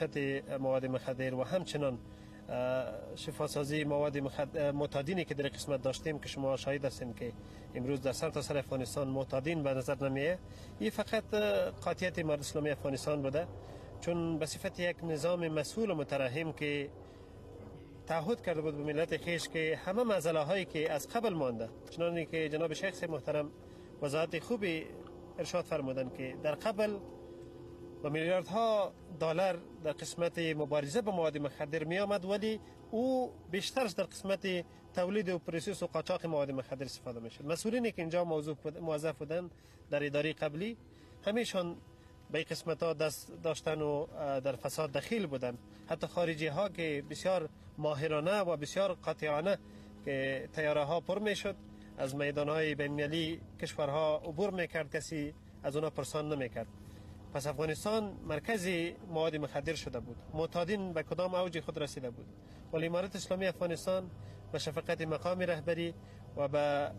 مواد مخدر و همچنان شفاسازی مواد معتادینی که در قسمت داشتیم که شما شاهد هستین که امروز در سرتاسر افغانستان معتادین به نظر نمیه. این فقط قاطعیت امارت اسلامی افغانستان بوده، چون به صفت یک نظام مسئول و مترحم که تعهد کرده بود به ملت خیش که همه مسئله هایی که از قبل مانده، چنانچه که جناب شیخ محترم وزارت خوبی ارشاد فرمودن که در قبل و میلیاردها دلار در قسمت مبارزه با مواد مخدر می آمد، ولی او بیشترش در قسمت تولید و پروسس و قاچاق مواد مخدر استفاده می شد. مسئولینی که اینجا موظف بودن در اداره قبلی همیشان به این قسمت ها دست داشتن و در فساد دخیل بودن. حتی خارجی ها که بسیار ماهرانه و بسیار قاطعانه که تیاره ها پر می شد از میدان های بین‌المللی کشورها عبور می کرد، کسی از اونا پرسان نمی کرد. پس افغانستان مرکزی مواد مخدر شده بود، معتادین به کدام اوج خود رسیده بود، ولی امارت اسلامی افغانستان به شفقت مقام رهبری و به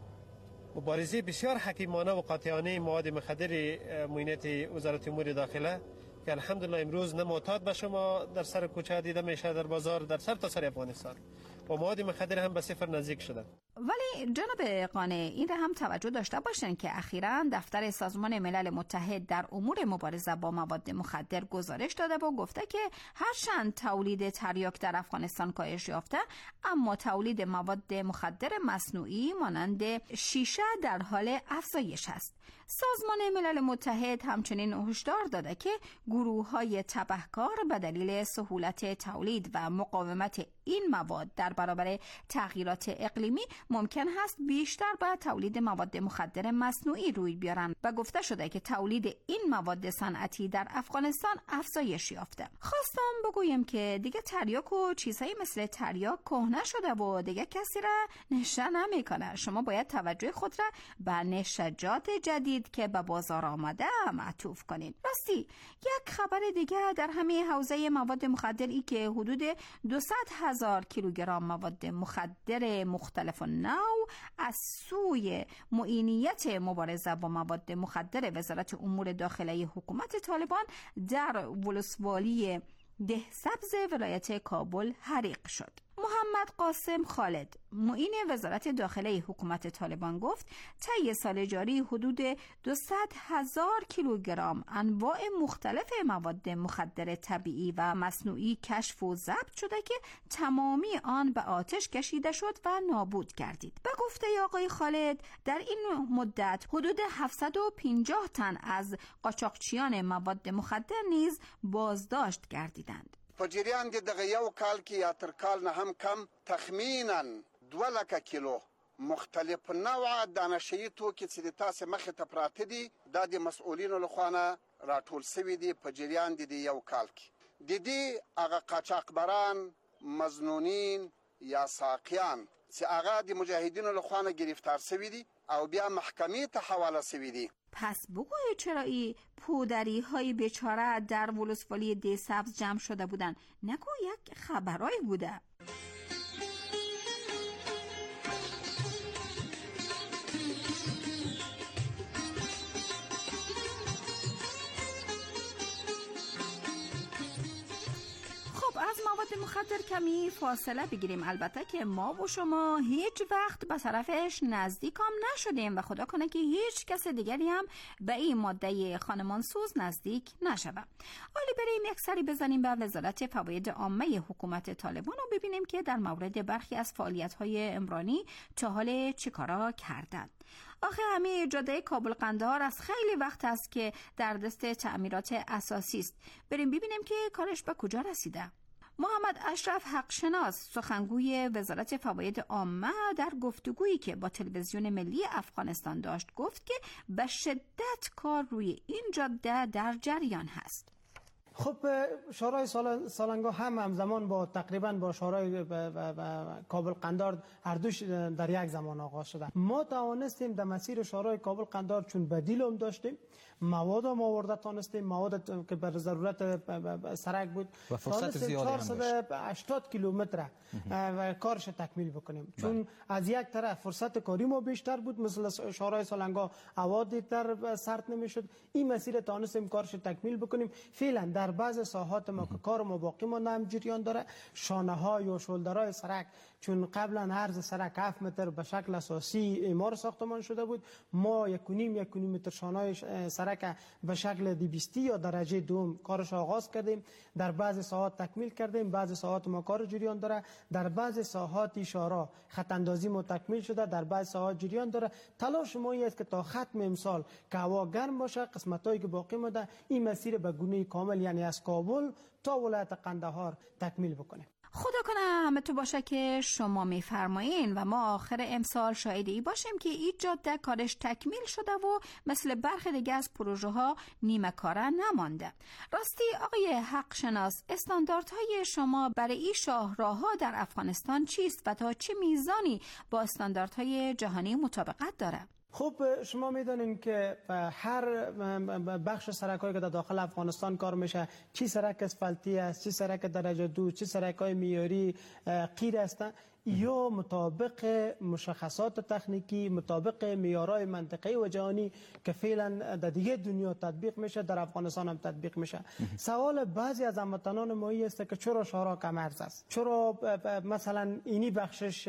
مبارزه بسیار حکیمانه و قاطعانه مواد مخدر معینات وزارت امور داخله که الحمدلله امروز نه معتاد به شما در سر کوچه دیده میشه در بازار در سرتاسر افغانستان و مواد مخدر هم به صفر نزدیک شده. ولی جناب قانع این را هم توجه داشته باشین که اخیراً دفتر سازمان ملل متحد در امور مبارزه با مواد مخدر گزارش داده و گفته که هرچند تولید تریاک در افغانستان کاهش یافته، اما تولید مواد مخدر مصنوعی مانند شیشه در حال افزایش است. سازمان ملل متحد همچنین هشدار داده که گروه‌های تبهکار به دلیل سهولت تولید و مقاومت این مواد در برابر تغییرات اقلیمی ممکن هست بیشتر به تولید مواد مخدر مصنوعی روی بیارن و گفته شده که تولید این مواد صنعتی در افغانستان افزایش یافته. خواستم بگویم که دیگه تریاک و چیزهایی مثل تریاک کهنه شده و دیگه کسی را نشه نمیکنه. شما باید توجه خود را به نشجات جدید که به بازار آمده معطوف کنین. راستی یک خبر دیگه در همه حوزه مواد مخدری که حدود 200,000 کیلوگرم مواد مخدر مختلف نوع از سوی معینیت مبارزه با مواد مخدر وزارت امور داخلی حکومت طالبان در ولسوالی دهسبز ولایت کابل حریق شد. محمد قاسم خالد معین وزارت داخلی حکومت طالبان گفت طی سال جاری حدود 200,000 کیلوگرم انواع مختلف مواد مخدر طبیعی و مصنوعی کشف و ضبط شده که تمامی آن به آتش کشیده شد و نابود گردید. به گفته آقای خالد در این مدت حدود 750 تن از قاچاقچیان مواد مخدر نیز بازداشت گردیدند. په جریان د دغه یو کال کې یا تر کال نه هم کم تخمینا 200,000 کیلو مختلف نوع دانشي توکي چې تاسو مخه ته پراته دي د مسؤلینو لخوا نه راټول شوی دي په جریان د یو کال کې د دې هغه قاچاقبران مظنونین یا ساقیان چې هغه د مجاهدینو لخوا نه گرفتار شوی دي او بیا محکمې ته حواله شوی دي. پس بگوی چرا ای پودری های بیچاره در ولسوالی دهسبز جمع شده بودن؟ نگو یک خبرایی بوده. از مواد مخدر کمی فاصله بگیریم. البته که ما و شما هیچ وقت به طرفش نزدیک هم نشدیم و خدا کنه که هیچ کس دیگری هم به این ماده خانمانسوز نزدیک نشوه. حالا بریم یک سری بزنیم به وزارت فواید عامه حکومت طالبان و ببینیم که در مورد برخی از فعالیت‌های عمرانی تا حال چه کارا کردن. آخه همه جاده کابل قندهار از خیلی وقت است که در دست تعمیرات اساسی است. بریم ببینیم که کارش به کجا رسیده. محمد اشرف حقشناس سخنگوی وزارت فواید عامه در گفتگویی که با تلویزیون ملی افغانستان داشت گفت که به شدت کار روی این جاده در جریان هست. خب شورای سالنگا هم همزمان با تقریبا با شورای کابل قندار هر دوش در یک زمان آغاز شده. ما توانستیم در مسیر شورای کابل قندار چون بدیل هم داشتیم مواد ما آورده تانستیم، مواد که بر ضرورت سرک بود و فرصت زیادی هم داشت. 480 کیلومتر و کارش تکمیل بکنیم. چون از یک طرف فرصت کاری ما بیشتر بود، مثل شهرهای سالنگا هوا دیرتر سرد نمیشد، این مسیر تانستیم کارش تکمیل بکنیم. فعلا در بعض ساحات ما که کار ما باقی مانده هم جریان داره. شانه ها یا شولدرهای سرک، چون قبلا عرض سرک 7 متر به شکل اساسی اعمار ساختمان شده بود، ما 1.5 متر شانه سرک به شکل 200 یا درجه دوم کارش آغاز کردیم. در بعض ساحات تکمیل کردیم، بعض ساحات ما کار جریان داره. در بعض ساحات اشاره خط اندازی ما تکمیل شده، در بعض ساحات جریان داره. تلاش ما است که تا ختم امسال که هوا گرم باشه، قسمتایی که باقی مونده این مسیر به گونه کامل، یعنی از کابل تا ولایت قندهار تکمیل بکنیم. خدا کنه همه تو باشه که شما میفرمایین و ما آخر امسال شاهد ای باشیم که این جاده کارش تکمیل شده و مثل برخی دیگه از پروژه ها نیمه کاره نمانده. راستی آقای حق شناس، استانداردهای شما برای این شاهراه‌ها در افغانستان چیست و تا چه میزانی با استانداردهای جهانی مطابقت داره؟ خب شما میدونین که هر بخش سرک‌هایی که در داخل افغانستان کار میشه، چی سرک اسفالتی است، چی سرک درجه 2، چی سرک‌های معیاری قیر هستند، یا مطابق مشخصات تکنیکی، مطابق معیارهای منطقه‌ای و جهانی که فعلا در دیگه دنیا تطبیق میشه، در افغانستان هم تطبیق میشه. سوال بعضی از هموطنان ما است که چرا شهرها کم عرض است، چرا مثلا اینی بخشش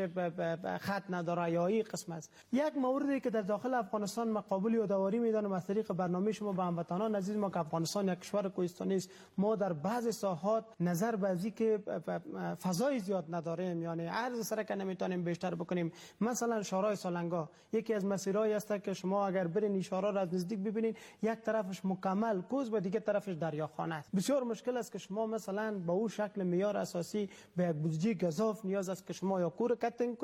خط نداره یا این قسم است. یک موردی که در داخل افغانستان ما قابل یادآوری میدانم از طریق برنامه شما به هموطنان عزیز ما که افغانستان یک کشور کوهستانی است، ما در بعض ساحات نظر به از که فضای زیاد نداریم، یعنی عرض سرک نمیتونیم بیشتر بکنیم. مثلا شهرهای سالنگا یکی از مسیرهایی است که شما اگر برین شهرها را از نزدیک ببینید، یک طرفش مکمل کوز و دیگه طرفش دریاخانه است. بسیار مشکل است که شما مثلا با اون شکل معیار اساسی به یک بودجه گزاف نیاز است که شما یا کور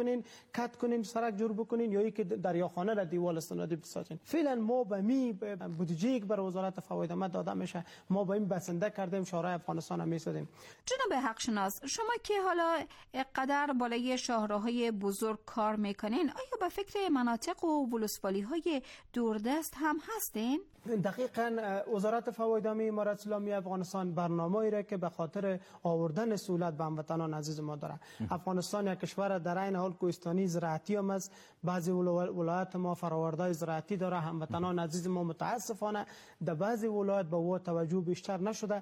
کت کنین سرک جور بکنین یا اینکه دریاخانه را دیوال استنادی بسازین. فعلا ما به می بودجه که بر وزارت فواید آمد داده میشه، ما با این بسنده کردیم شهرهای افغانستان هم میسازیم. جناب حق شناس، شما که حالا قدر بالای شاهراهای بزرگ کار میکنین، آیا به فکر مناطق و ولسوالی‌های دوردست هم هستین؟ دقیقاً وزارت فوایدامه امارت اسلامی افغانستان برنامه‌ای را که به خاطر آوردن سهولت به هموطنان عزیز ما داره. افغانستان یک کشور در عین حال کوهستانی زراعتی هم است. بعضی ولایات ما فرآورده‌های زراعتی داره. هموطنان عزیز ما متاسفانه در بعضی ولایات به او توجه بیشتر نشده.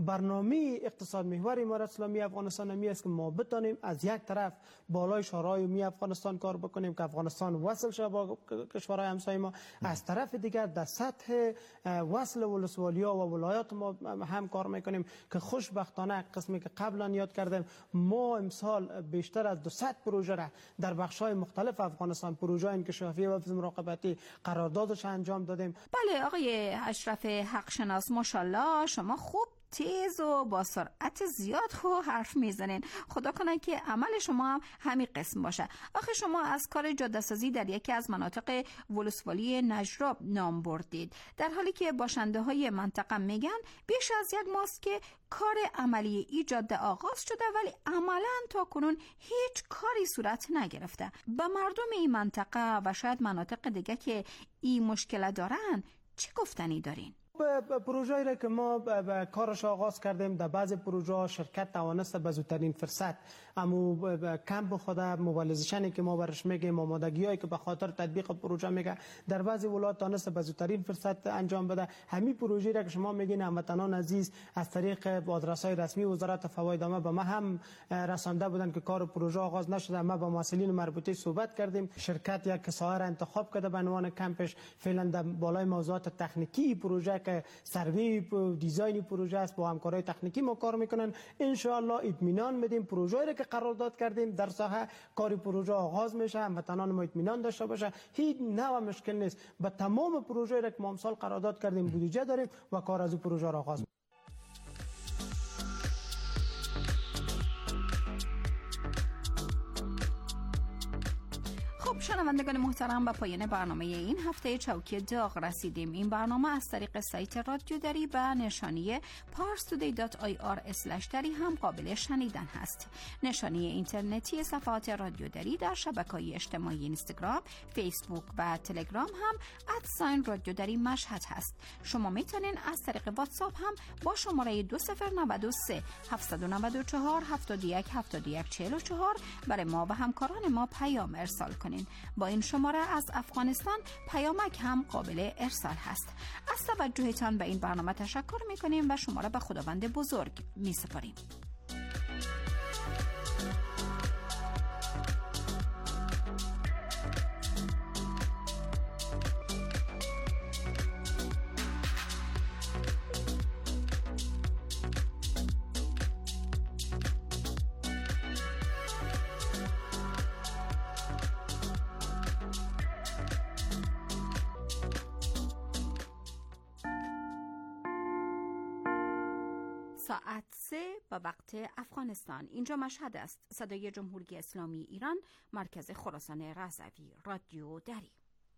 برنامه اقتصاد محور امارت اسلامی افغانستان می است که ما بتانیم از یک طرف بالای شهرهای می افغانستان کار بکنیم که افغانستان وصل شه با کشورهای همسایه ما، از طرف دیگر در سطح وصل ولسوالی‌ها و ولایات ما هم کار میکنیم که خوشبختانه قسمی که قبلا یاد کردیم، ما امسال بیشتر از 200 پروژه را در بخش‌های مختلف افغانستان، پروژه انکشافی و مراقبتی قراردادش انجام دادیم. بله آقای اشرف حق شناس، ماشاءالله شما خوب تیز و با سرعت زیاد حرف میزنین. خدا کنه که عمل شما هم همین قسم باشه. آخه شما از کار جاده سازی در یکی از مناطق ولسوالی نجراب نام بردید، در حالی که باشنده های منطقه میگن بیش از یک ماست که کار عملی ای جاده آغاز شده ولی عملا تا کنون هیچ کاری صورت نگرفته. به مردم این منطقه و شاید مناطق دیگه که این مشکل دارن چه گفتنی دارین؟ پروژه‌ای را که ما کارش آغاز کردیم، در بعضی پروژه شرکت توانسته به زودترین فرصت اما کمپ خود موبیلیزیشنی که ما برش میگیم، آمادگی‌هایی که به خاطر تطبیق پروژه میگه، در بعضی ولایات توانسته به زودترین فرصت انجام بده. همین پروژه‌ای را که شما میگین هموطنان عزیز از طریق آدرس‌های رسمی وزارت فواید عامه به ما هم رسانده بودن که کار پروژه آغاز نشده. ما با مسئولین مربوطه صحبت کردیم، شرکت یک ساحه را انتخاب کرده به عنوان کمپش. فعلا در بالای موضوعات تکنیکی پروژه که سروی دیزاین پروژه است، با همکارای تکنیکی ما کار میکنن. ان شاء الله اطمینان میدیم پروژه‌ای را که قرارداد کردیم در ساحه کار پروژه آغاز میشه، هموطنان ما اطمینان داشته باشه، هیچ نوع مشکل نیست. با تمام پروژه‌ای را که ما امسال قرارداد کردیم بودجه داریم و کار از پروژه را آغاز. خب شنوندگان محترم، به پایان برنامه این هفته چوکی داغ رسیدیم. این برنامه از طریق سایت رادیو دری به نشانی parstoday.ir/dari هم قابل شنیدن هست. نشانی اینترنتی صفحات رادیو دری در شبکه‌های اجتماعی اینستاگرام، فیسبوک و تلگرام هم @رادیو دری مشهد هست. شما میتونین از طریق واتساپ هم با شماره 2093 794 71 71 44 برای ما و همکاران ما پیام ارسال کنین. با این شماره از افغانستان پیامک هم قابل ارسال هست. از توجهتان به این برنامه تشکر میکنیم و شما را به خداوند بزرگ میسپاریم. ساعت 3 به وقت افغانستان. اینجا مشهد است. صدای جمهوری اسلامی ایران، مرکز خراسان رضوی، رادیو دری.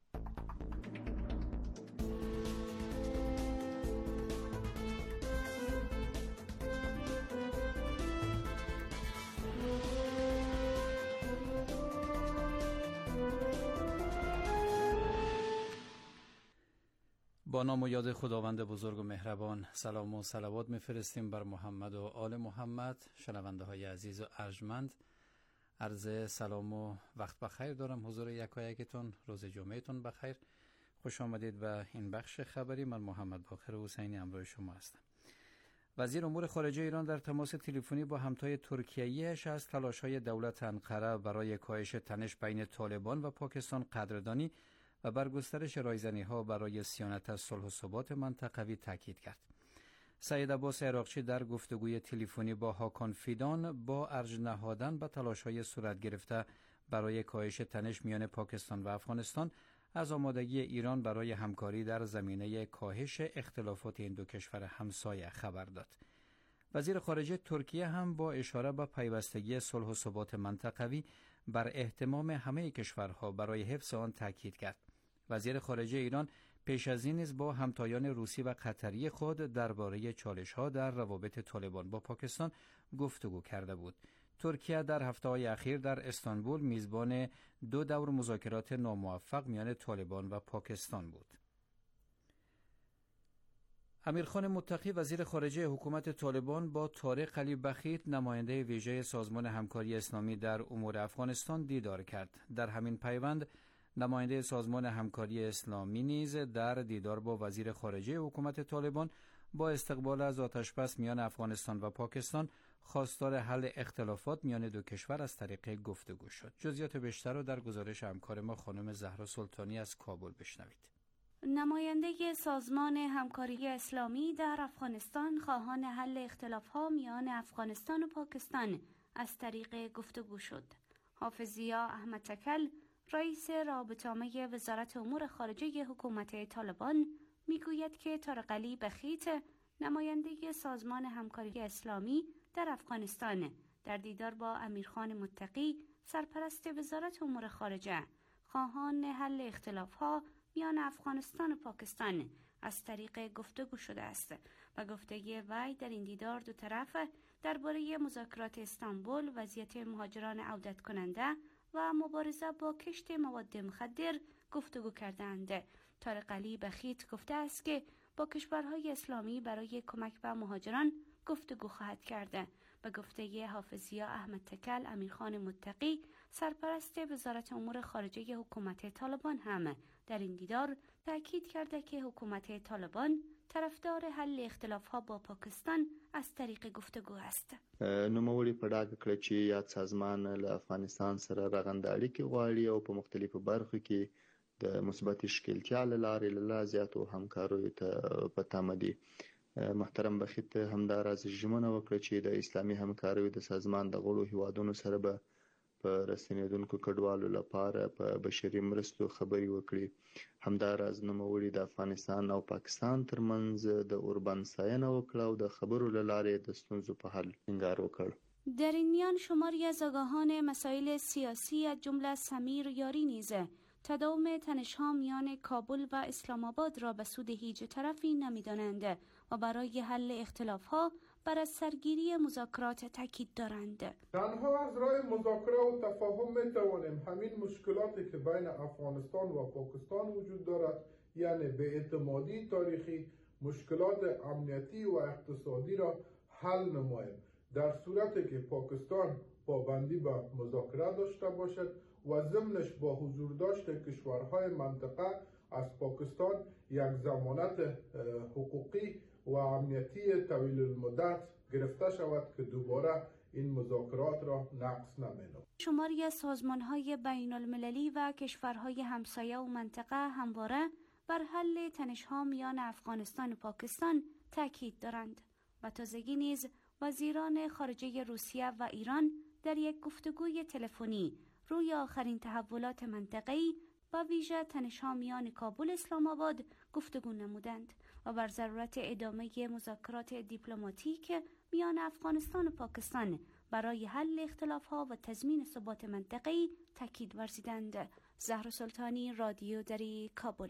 با نام و یاد خداوند بزرگ و مهربان، سلام و صلوات میفرستیم بر محمد و آل محمد. شنونده های عزیز و ارجمند، عرض سلام و وقت بخیر دارم حضور یکایکتون. روز جمعهتون بخیر. خوش آمدید به این بخش خبری. من محمد باقر حسینی همراه شما هستم. وزیر امور خارجه ایران در تماس تلفنی با همتای ترکیه‌ایش از تلاش‌های دولت انقره برای کاهش تنش بین طالبان و پاکستان قدردانی و بر گسترش رایزنی‌ها برای صیانت از صلح و ثبات منطقوی تاکید کرد. سید عباس عراقچی در گفتگوی تلفنی با هاکان فیدان با ارج نهادن به تلاش‌های صورت گرفته برای کاهش تنش میان پاکستان و افغانستان از آمادگی ایران برای همکاری در زمینه کاهش اختلافات این دو کشور همسایه خبر داد. وزیر خارجه ترکیه هم با اشاره به پیوستگی صلح و ثبات منطقوی بر اهتمام همه کشورها برای حفظ آن تاکید کرد. وزیر خارجه ایران پیش از این نیز با همتایان روسی و قطری خود درباره چالش‌ها در روابط طالبان با پاکستان گفتگو کرده بود. ترکیه در هفته‌های اخیر در استانبول میزبان 2 دور مذاکرات ناموفق میان طالبان و پاکستان بود. امیرخان متقی وزیر خارجه حکومت طالبان با طارق علی بخیت نماینده ویژه سازمان همکاری اسلامی در امور افغانستان دیدار کرد. در همین پیوند نماینده سازمان همکاری اسلامی نیز در دیدار با وزیر خارجه حکومت طالبان با استقبال از آتشبس میان افغانستان و پاکستان خواستار حل اختلافات میان دو کشور از طریق گفتگو شد. جزئیات بیشتر را در گزارش همکار ما خانم زهرا سلطانی از کابل بشنوید. نماینده سازمان همکاری اسلامی در افغانستان خواهان حل اختلاف‌ها میان افغانستان و پاکستان از طریق گفتگو شد. حافظ ضیا احمد تکل، رئیس رابطه‌عامه وزارت امور خارجه حکومت طالبان، میگوید که طارق علی بخیت نماینده سازمان همکاری اسلامی در افغانستان در دیدار با امیرخان متقی سرپرست وزارت امور خارجه خواهان حل اختلاف‌ها میان افغانستان و پاکستان از طریق گفتگو شده است و گفته وی در این دیدار دو طرف درباره مذاکرات استانبول، وضعیت مهاجران عودت کننده و مبارزه با کشت مواد مخدر گفتگو کردند. طارق علی بخیت گفته است که با کشورهای اسلامی برای کمک به مهاجران گفتگو خواهد کرد. به گفته حافظ ضیا احمد تکل، امیرخان متقی سرپرست وزارت امور خارجه حکومت طالبان هم در این دیدار تاکید کرده که حکومت طالبان طرفدار حل اختلاف‌ها با پاکستان از طریق گفتگو است. نوموړي په ډاګه کړه چې یاد سازمان له افغانستان سره رغنده اړیکې غواړي او په مختلفو برخو کې د مثبت ښکیلتیا له لارې له زیاتو همکاریو ته په تمه دي. محترم بخیت همداراز ژمنه وکړه چې د اسلامي همکاریو د سازمان د غړو هیوادونو سره به په رسنیدونکو کډوالو لپاره په بشري مرستو خبري وکړي. همداراز نوموړي د افغانستان او پاکستان ترمنځ د اوربند څارنه وکړه او د خبرو له لارې د ستونزو په حل ټینګار وکړ. در این میان شماری از آگاهان مسائل سیاسی از جمله سمیر یاری نیز تداوم تنش‌ها میان کابل و اسلام آباد را به سود هیچ طرفی نمی‌دانند و برای حل اختلاف‌ها بر از سرگیری مذاکرات تاکید دارند. تنها از راه مذاکره و تفاهم می‌توانیم همین مشکلاتی که بین افغانستان و پاکستان وجود دارد، یعنی بی‌اعتمادی تاریخی، مشکلات امنیتی و اقتصادی را حل نماییم. در صورتی که پاکستان پابندی به مذاکره داشته باشد و ضمنش با حضور داشته کشورهای منطقه از پاکستان یک ضمانت حقوقی و امنیتی طویل المدت گرفته شود که دوباره این مذاکرات را نقض نماید. شماری از سازمان‌های بین‌المللی و کشورهای همسایه و منطقه همواره بر حل تنش‌ها میان افغانستان و پاکستان تاکید دارند و تازگی نیز وزیران خارجه روسیه و ایران در یک گفتگوی تلفنی روی آخرین تحولات منطقه‌ای و ویژه تنش‌ها میان کابل و اسلام آباد گفتگو نمودند و بر ضرورت ادامه مذاکرات دیپلماتیک میان افغانستان و پاکستان برای حل اختلاف‌ها و تضمین ثبات منطقه‌ای تاکید ورزیدند. زهرا سلطانی، رادیو دری، کابل.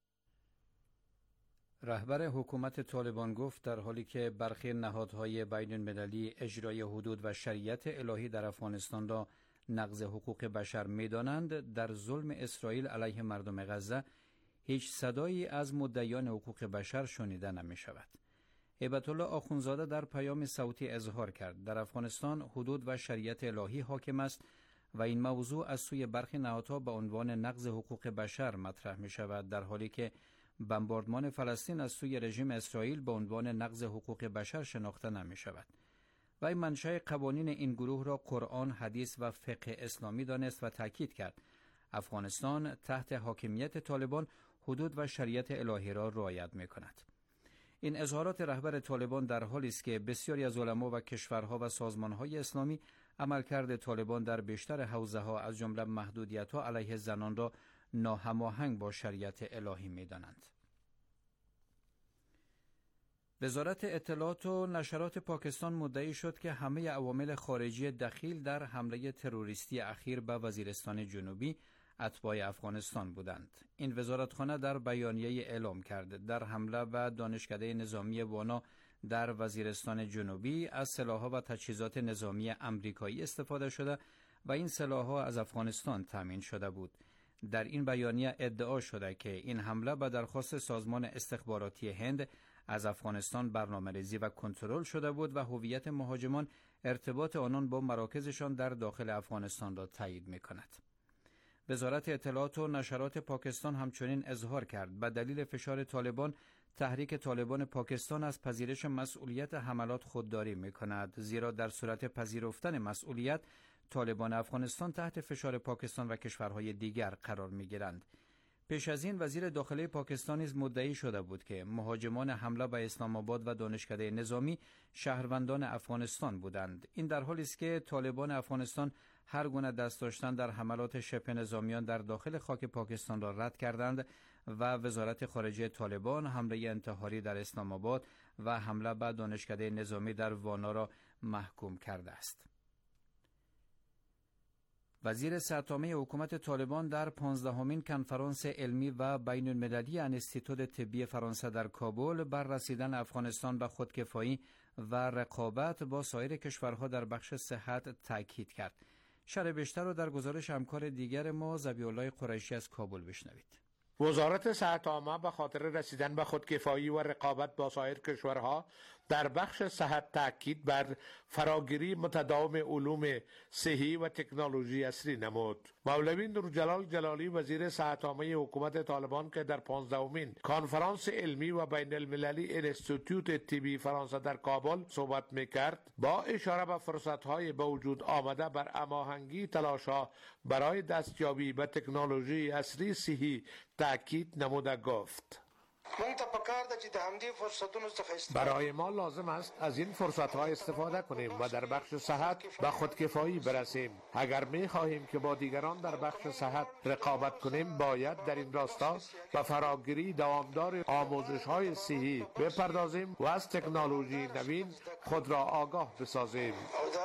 رهبر حکومت طالبان گفت در حالی که برخی نهادهای بین المللی اجرای حدود و شریعت الهی در افغانستان را نقض حقوق بشر می‌دانند، در ظلم اسرائیل علیه مردم غزه هیچ صدایی از مدعیان حقوق بشر شنیده نمی‌شود. هیبت الله آخوندزاده در پیام صوتی اظهار کرد در افغانستان حدود و شریعت الهی حاکم است و این موضوع از سوی برخی نهادها به عنوان نقض حقوق بشر مطرح می‌شود، در حالی که بمباردمان فلسطین از سوی رژیم اسرائیل به عنوان نقض حقوق بشر شناخته نمی‌شود. و منشأ قوانین این گروه را قرآن، حدیث و فقه اسلامی دانست و تاکید کرد افغانستان تحت حاکمیت طالبان حدود و شریعت الهی را رعایت می‌کند. این اظهارات رهبر طالبان در حالی است که بسیاری از علما و کشورها و سازمان‌های اسلامی عملکرد طالبان در بیشتر حوزه‌ها از جمله محدودیت‌ها علیه زنان را ناهماهنگ با شریعت الهی می‌دانند. وزارت اطلاعات و نشرات پاکستان مدعی شد که همه عوامل خارجی دخیل در حمله تروریستی اخیر به وزیرستان جنوبی اتباع افغانستان بودند. این وزارتخانه در بیانیه اعلام کرد در حمله به دانشکده نظامی وانا در وزیرستان جنوبی از سلاح‌ها و تجهیزات نظامی آمریکایی استفاده شده و این سلاح‌ها از افغانستان تامین شده بود. در این بیانیه ادعا شده که این حمله به درخواست سازمان استخباراتی هند از افغانستان برنامه‌ریزی و کنترل شده بود و هویت مهاجمان ارتباط آنان با مراکزشان در داخل افغانستان را تایید می‌کند. وزارت اطلاعات و نشرات پاکستان همچنین اظهار کرد به دلیل فشار طالبان تحریک طالبان پاکستان از پذیرش مسئولیت حملات خودداری می‌کند، زیرا در صورت پذیرفتن مسئولیت طالبان افغانستان تحت فشار پاکستان و کشورهای دیگر قرار می‌گیرند. پیش از این وزیر داخلی پاکستان نیز مدعی شده بود که مهاجمان حمله به اسلام آباد و دانشکده نظامی شهروندان افغانستان بودند. این در حالی است که طالبان افغانستان هر گونه دست داشتن در حملات شبه نظامیان در داخل خاک پاکستان را رد کردند و وزارت خارجه طالبان حمله انتحاری در اسلام آباد و حمله به دانشکده نظامی در وانا را محکوم کرده است. وزیر صحت عامه حکومت طالبان در 15مین کنفرانس علمی و بین المللی انستیتوت طبی فرانسه در کابل بر رسیدن افغانستان به خودکفایی و رقابت با سایر کشورها در بخش صحت تاکید کرد. شرح بیشتر را در گزارش همکار دیگر ما ذبیح الله قریشی از کابل بشنوید. وزارت صحت عامه به خاطر رسیدن به خودکفایی و رقابت با سایر کشورها در بخش صحت تاکید بر فراگیری متداوم علوم صحی و تکنولوژی عصری نمود. مولوی نورجلال جلالی وزیر صحت عامه حکومت طالبان که در 15مین کنفرانس علمی و بین المللی انستیتوت طبی فرانسه در کابل صحبت میکرد، با اشاره به فرصت‌های به وجود آمده بر هماهنگی تلاش‌ها برای دستیابی به تکنولوژی عصری صحی تاکید نموده گفت: برای ما لازم است از این فرصت‌ها استفاده کنیم و در بخش صحت به خودکفایی برسیم. اگر می‌خواهیم که با دیگران در بخش صحت رقابت کنیم، باید در این راستا به فراگیری دوامدار آموزش‌های صحی بپردازیم و از تکنولوژی نوین خود را آگاه بسازیم.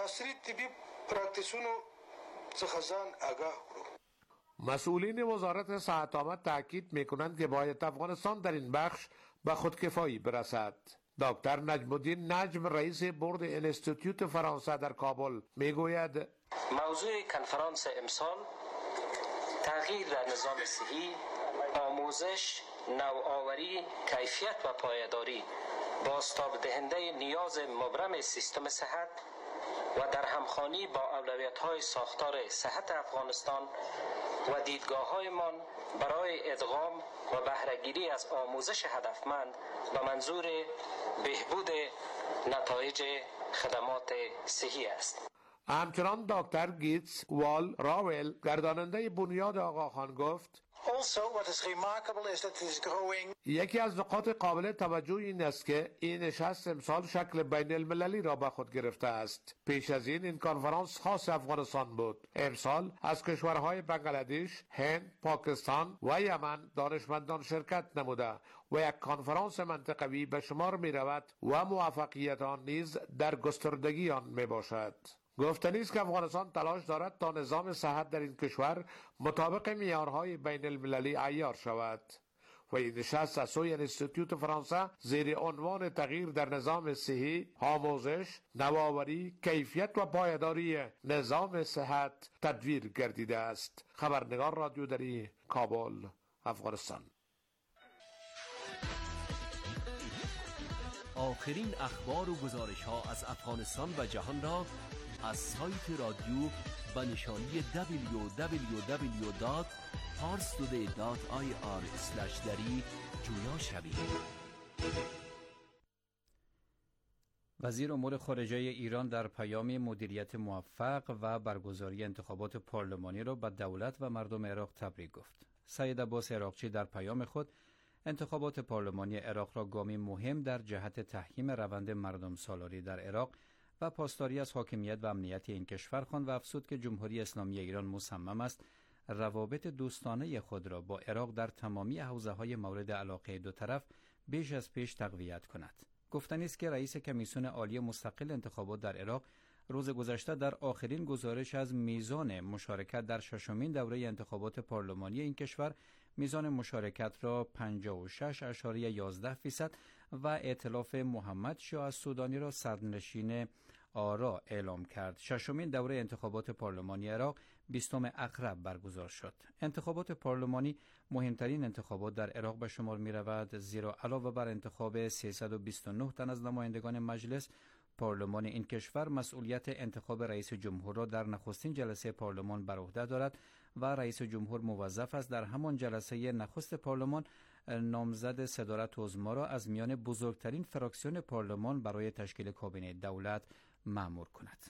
مسئولین وزارت صحت عامه تاکید می‌کنند که باید افغانستان در این بخش به خودکفایی برسد. دکتر نجم الدین نجم رئیس بورد انستیتوت فرانسه در کابل میگوید موضوع کنفرانس امسال تغییر در نظام صحی، آموزش، نوآوری، کیفیت و پایداری، بازتاب دهنده نیاز مبرم سیستم صحت و در همخوانی با اولویت‌های ساختار صحت افغانستان و دیدگاه‌هایمان برای ادغام و بهره‌گیری از آموزش هدفمند به منظور بهبود نتایج خدمات صحی است. همچنان دکتر گیتس وال راول گرداننده بنیاد آقاخان گفت یکی از نقاط قابل توجه این است که این نشست امسال شکل بین المللی را به خود گرفته است. پیش از این کنفرانس خاص افغانستان بود. امسال از کشورهای بنگلادش، هند، پاکستان و یمن دانشمندان شرکت نموده و یک کنفرانس منطقوی به شمار می رود و موفقیت آن نیز در گستردگی آن می باشد. گفتنی است که افغانستان تلاش دارد تا نظام صحت در این کشور مطابق معیارهای بین المللی عیار شود و این نشست از سوی انستیتوت فرانسه زیر عنوان تغییر در نظام صحی، آموزش، نوآوری، کیفیت و پایداری نظام صحت تدویر گردیده است. خبرنگار رادیو دری، کابل، افغانستان. آخرین اخبار و گزارش ها از افغانستان و جهان را از سایت رادیو به نشانی www.parstoday.ir/dari جویا شوید. وزیر امور خارجه ایران در پیامی مدیریت موفق و برگزاری انتخابات پارلمانی را به دولت و مردم عراق تبریک گفت. سید عباس عراقچی در پیام خود انتخابات پارلمانی عراق را گامی مهم در جهت تحکیم روند مردم سالاری در عراق و پاسداری از حاکمیت و امنیت این کشور خواند و افزود که جمهوری اسلامی ایران مصمم است روابط دوستانه خود را با عراق در تمامی حوزه‌های مورد علاقه دو طرف بیش از پیش تقویت کند. گفتنی است که رئیس کمیسیون عالی مستقل انتخابات در عراق روز گذشته در آخرین گزارش از میزان مشارکت در ششمین دوره انتخابات پارلمانی این کشور میزان مشارکت را 56.11% و ائتلاف محمد شاه السودانی را صدرنشین آرا اعلام کرد. ششمین دوره انتخابات پارلمانی عراق 20 اکتبر برگزار شد. انتخابات پارلمانی مهمترین انتخابات در عراق به شمار می رود، زیرا علاوه بر انتخاب 329 تن از نمایندگان مجلس، پارلمان این کشور مسئولیت انتخاب رئیس جمهور را در نخستین جلسه پارلمان بر عهده دارد و رئیس جمهور موظف است در همان جلسه نخست پارلمان نامزد صدارت عظما را از میان بزرگترین فراکسیون پارلمان برای تشکیل کابینه دولت مأمور کند.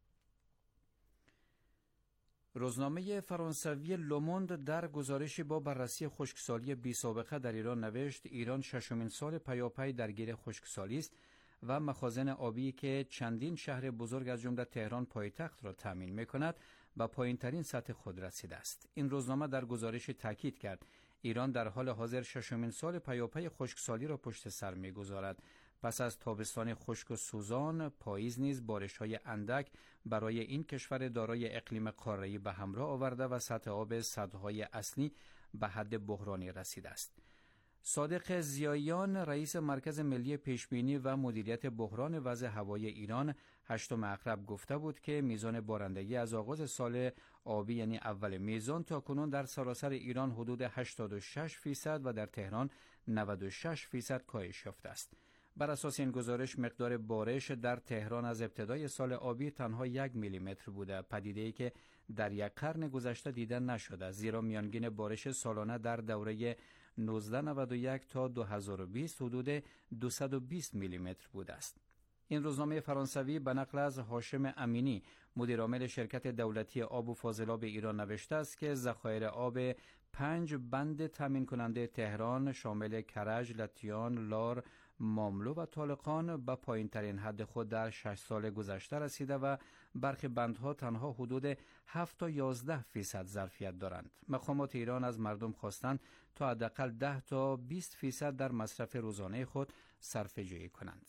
روزنامه فرانسوی لوموند در گزارشی با بررسی خشکسالی بی سابقه در ایران نوشت ایران ششمین سال پیاپی درگیر خشکسالی است و مخازن آبی که چندین شهر بزرگ از جمله تهران پایتخت را تامین می‌کند به پایین‌ترین سطح خود رسیده است. این روزنامه در گزارش تاکید کرد ایران در حال حاضر ششمین سال پیاپی خشکسالی را پشت سر می‌گذارد. پس از تابستان خشک و سوزان، پاییز نیز بارش‌های اندک برای این کشور دارای اقلیم قاره‌ای به همراه آورده و سطح آب سدهای اصلی به حد بحرانی رسیده است. صادق ضیاییان رئیس مرکز ملی پیشبینی و مدیریت بحران وضع هوایی ایران 8 اکتبر گفته بود که میزان بارندگی از آغاز سال آبی یعنی اول میزان تا کنون در سراسر ایران حدود 86% و در تهران 96% کاهش یافته است. بر اساس این گزارش مقدار بارش در تهران از ابتدای سال آبی تنها 1 میلیمتر بوده، پدیده‌ای که در یک قرن گذشته دیده نشده، زیرا میانگین بارش سالانه در دوره 1991 تا 2020 حدود 220 میلیمتر بوده است. این روزنامه فرانسوی به نقل از هاشم امینی مدیرعامل شرکت دولتی آب و فاضلاب ایران نوشته است که ذخایر آب 5 بند تامین کننده تهران شامل کرج، لطیان، لار، ماملو و طالقان به پایین ترین حد خود در 6 سال گذشته رسیده و برخی بندها تنها حدود 7 تا 11% ظرفیت دارند. مقامات ایران از مردم خواستند تا حداقل 10 تا 20% در مصرف روزانه خود صرفه جویی کنند.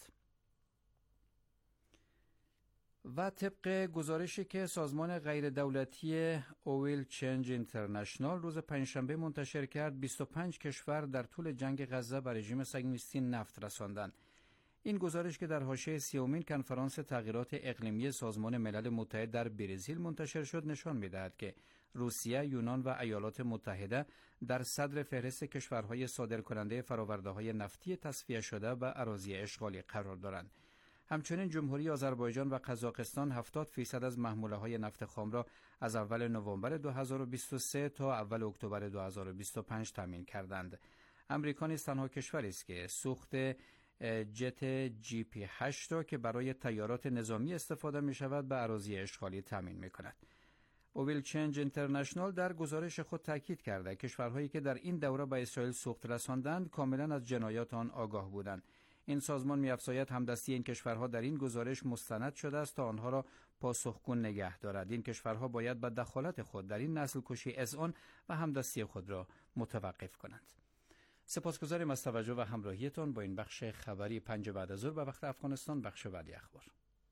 و طبق گزارشی که سازمان غیر دولتی اویل چنج اینترنشنال روز پنجشنبه منتشر کرد، 25 کشور در طول جنگ غزه به رژیم صهیونیستی نفت رساندند. این گزارش که در حاشیه 30مین کنفرانس تغییرات اقلیمی سازمان ملل متحد در برزیل منتشر شد نشان می‌دهد که روسیه، یونان و ایالات متحده در صدر فهرست کشورهای صادرکننده فرآورده‌های نفتی تصفیه شده به اراضی اشغالی قرار دارند. همچنین جمهوری آذربایجان و قزاقستان 70% از محموله‌های نفت خام را از اول نوامبر 2023 تا اول اکتبر 2025 تامین کردند. امریکا نیز تنها کشوری است که سوخت جت GP8 را که برای طیارات نظامی استفاده می شود به اراضی اشغالی تامین می کند. اویل چنج اینترنشنال در گزارش خود تاکید کرده کشورهایی که در این دوره به اسرائیل سوخت رساندند کاملا از جنایات آن آگاه بودند. این سازمان می‌افزاید همدستی این کشورها در این گزارش مستند شده است تا آنها را پاسخگو نگه دارد. این کشورها باید به دخالت خود در این نسل کشی اذعان و همدستی خود را متوقف کنند. سپاسگزاریم از توجه و همراهیتان با این بخش خبری 5 بعد از ظهر به وقت افغانستان. بخش بعدی اخبار.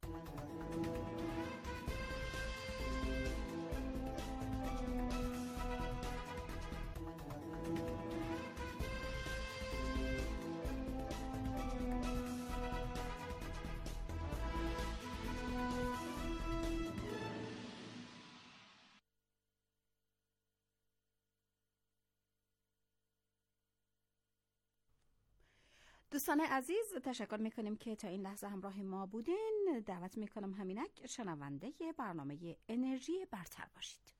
دوستان عزیز تشکر میکنیم که تا این لحظه همراه ما بودین. دعوت میکنم همینک شنونده برنامه انرژی برتر باشید.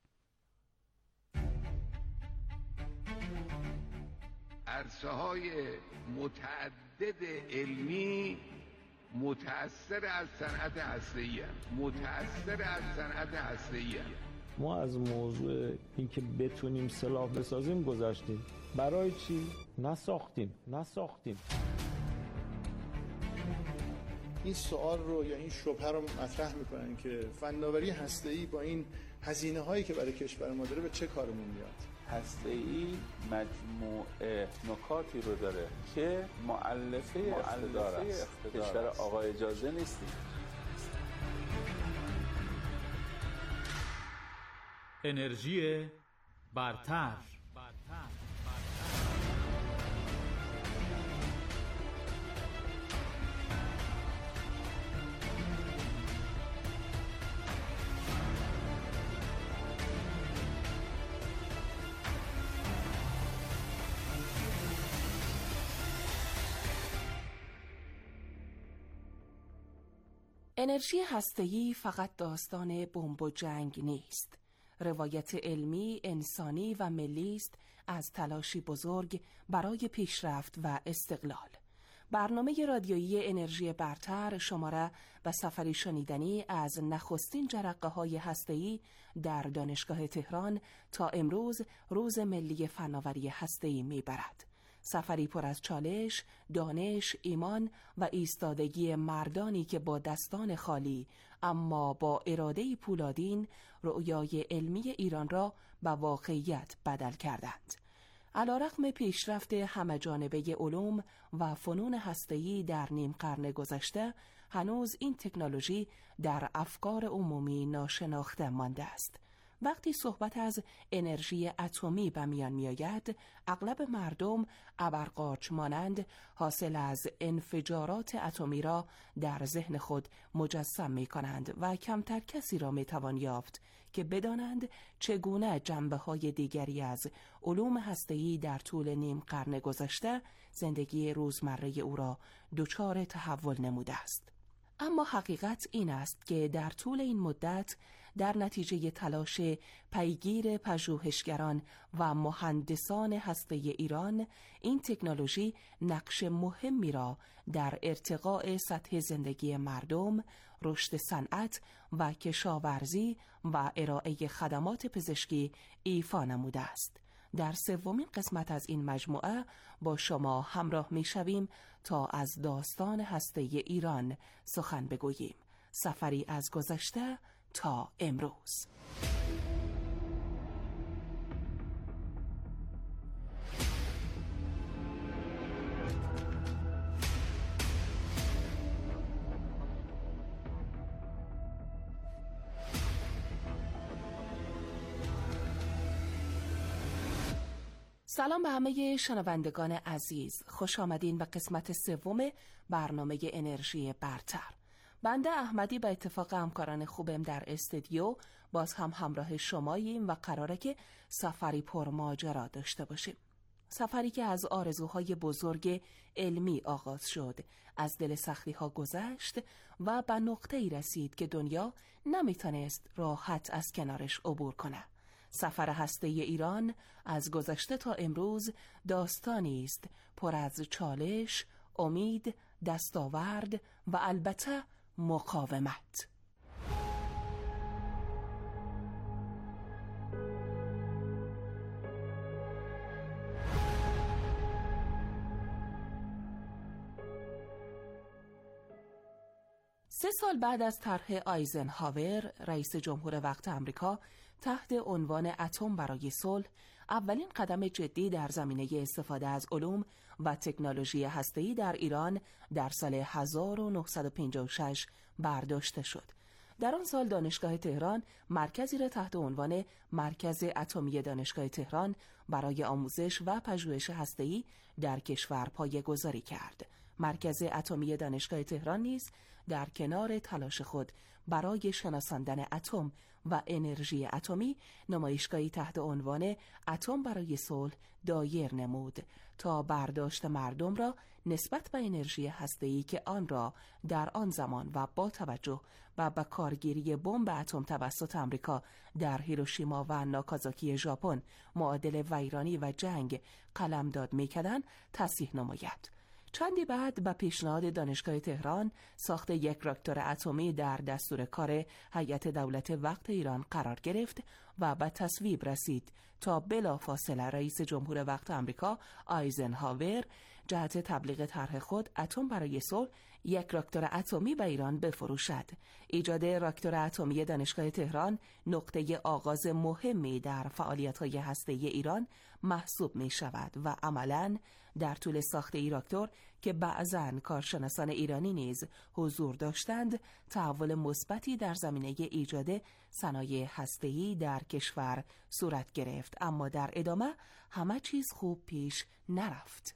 عرصه‌های متعدد علمی متأثر از صنعت هسته‌ای ما از موضوع اینکه بتونیم سلاح بسازیم گذاشتیم. برای چی؟ نساختیم. این سوال رو یا این شبهه رو مطرح میکنن که فناوری هسته‌ای با این هزینه هایی که برای کشور ما داره به چه کارمون میاد؟ هسته‌ای مجموعه نکاتی رو داره که مؤلفه اقتدار است. کشور آقا اجازه نیستیم. انرژی برتر. انرژی هسته‌ای فقط داستان بمب و جنگ نیست. روایت علمی، انسانی و ملی است از تلاشی بزرگ برای پیشرفت و استقلال. برنامه رادیویی انرژی برتر شما را به سفری شنیدنی از نخستین جرقه‌های هسته‌ای در دانشگاه تهران تا امروز روز ملی فناوری هسته‌ای می‌برد. سفری پر از چالش، دانش، ایمان و ایستادگی مردانی که با دستان خالی اما با اراده پولادین رؤیای علمی ایران را به واقعیت بدل کردند. علی‌رغم پیشرفت همه‌جانبه علوم و فنون هسته‌ای در نیم قرن گذشته، هنوز این تکنولوژی در افکار عمومی ناشناخته مانده است. وقتی صحبت از انرژی اتمی به میان میآید، اغلب مردم ابرقارچ مانند حاصل از انفجارات اتمی را در ذهن خود مجسم می کنند و کمتر کسی را می توان یافت که بدانند چگونه جنبه‌های دیگری از علوم هسته‌ای در طول نیم قرن گذشته زندگی روزمره او را دچار تحول نموده است. اما حقیقت این است که در طول این مدت در نتیجه تلاش پیگیر پژوهشگران و مهندسان هسته ایران این تکنولوژی نقش مهمی را در ارتقاء سطح زندگی مردم، رشد صنعت و کشاورزی و ارائه خدمات پزشکی ایفا نموده است. در سومین قسمت از این مجموعه با شما همراه می‌شویم تا از داستان هسته ایران سخن بگوییم. سفری از گذشته تا امروز. سلام به همه شنوندگان عزیز، خوش آمدین به قسمت سوم برنامه انرژی برتر. بنده احمدی به اتفاق همکاران خوبم در استودیو باز هم همراه شماییم و قراره که سفری پرماجرا داشته باشیم. سفری که از آرزوهای بزرگ علمی آغاز شد، از دل سختی‌ها گذشت و به نقطه‌ای رسید که دنیا نمیتونست راحت از کنارش عبور کنه. سفر هسته ایران از گذشته تا امروز داستانی است پر از چالش، امید، دستاورد و البته مقاومت. سه سال بعد از طرح آیزنهاور، رئیس جمهور وقت آمریکا، تحت عنوان اتم برای صلح، اولین قدم جدی در زمینه استفاده از علوم و تکنولوژی هسته‌ای در ایران در سال 1956 برداشته شد. در آن سال دانشگاه تهران مرکزی را تحت عنوان مرکز اتمی دانشگاه تهران برای آموزش و پژوهش هسته‌ای در کشور پایه‌گذاری کرد. مرکز اتمی دانشگاه تهران نیز در کنار تلاش خود برای شناساندن اتم و انرژی اتمی نمایشگاهی تحت عنوان اتم برای صلح دایر نمود تا برداشت مردم را نسبت به انرژی هسته‌ای که آن را در آن زمان و با توجه به کارگیری بمب اتم توسط آمریکا در هیروشیما و ناکازاکی ژاپن معادل ویرانی و جنگ قلمداد می‌کردند تصحیح نماید. چندی بعد به پیشنهاد دانشگاه تهران ساخت یک راکتور اتمی در دستور کار هیئت دولت وقت ایران قرار گرفت و به تصویب رسید تا بلافاصله رئیس جمهور وقت آمریکا آیزنهاور جهت تبلیغ طرح خود اتم برای صلح یک راکتور اتمی به ایران بفروشد. ایجاد راکتور اتمی دانشگاه تهران نقطه آغاز مهمی در فعالیت‌های هسته‌ای ایران محسوب می شود و عملاً در طول ساخت این راکتور که بعضاً کارشناسان ایرانی نیز حضور داشتند، تحول مثبتی در زمینه ایجاد صنایع هسته‌ای در کشور صورت گرفت، اما در ادامه همه چیز خوب پیش نرفت.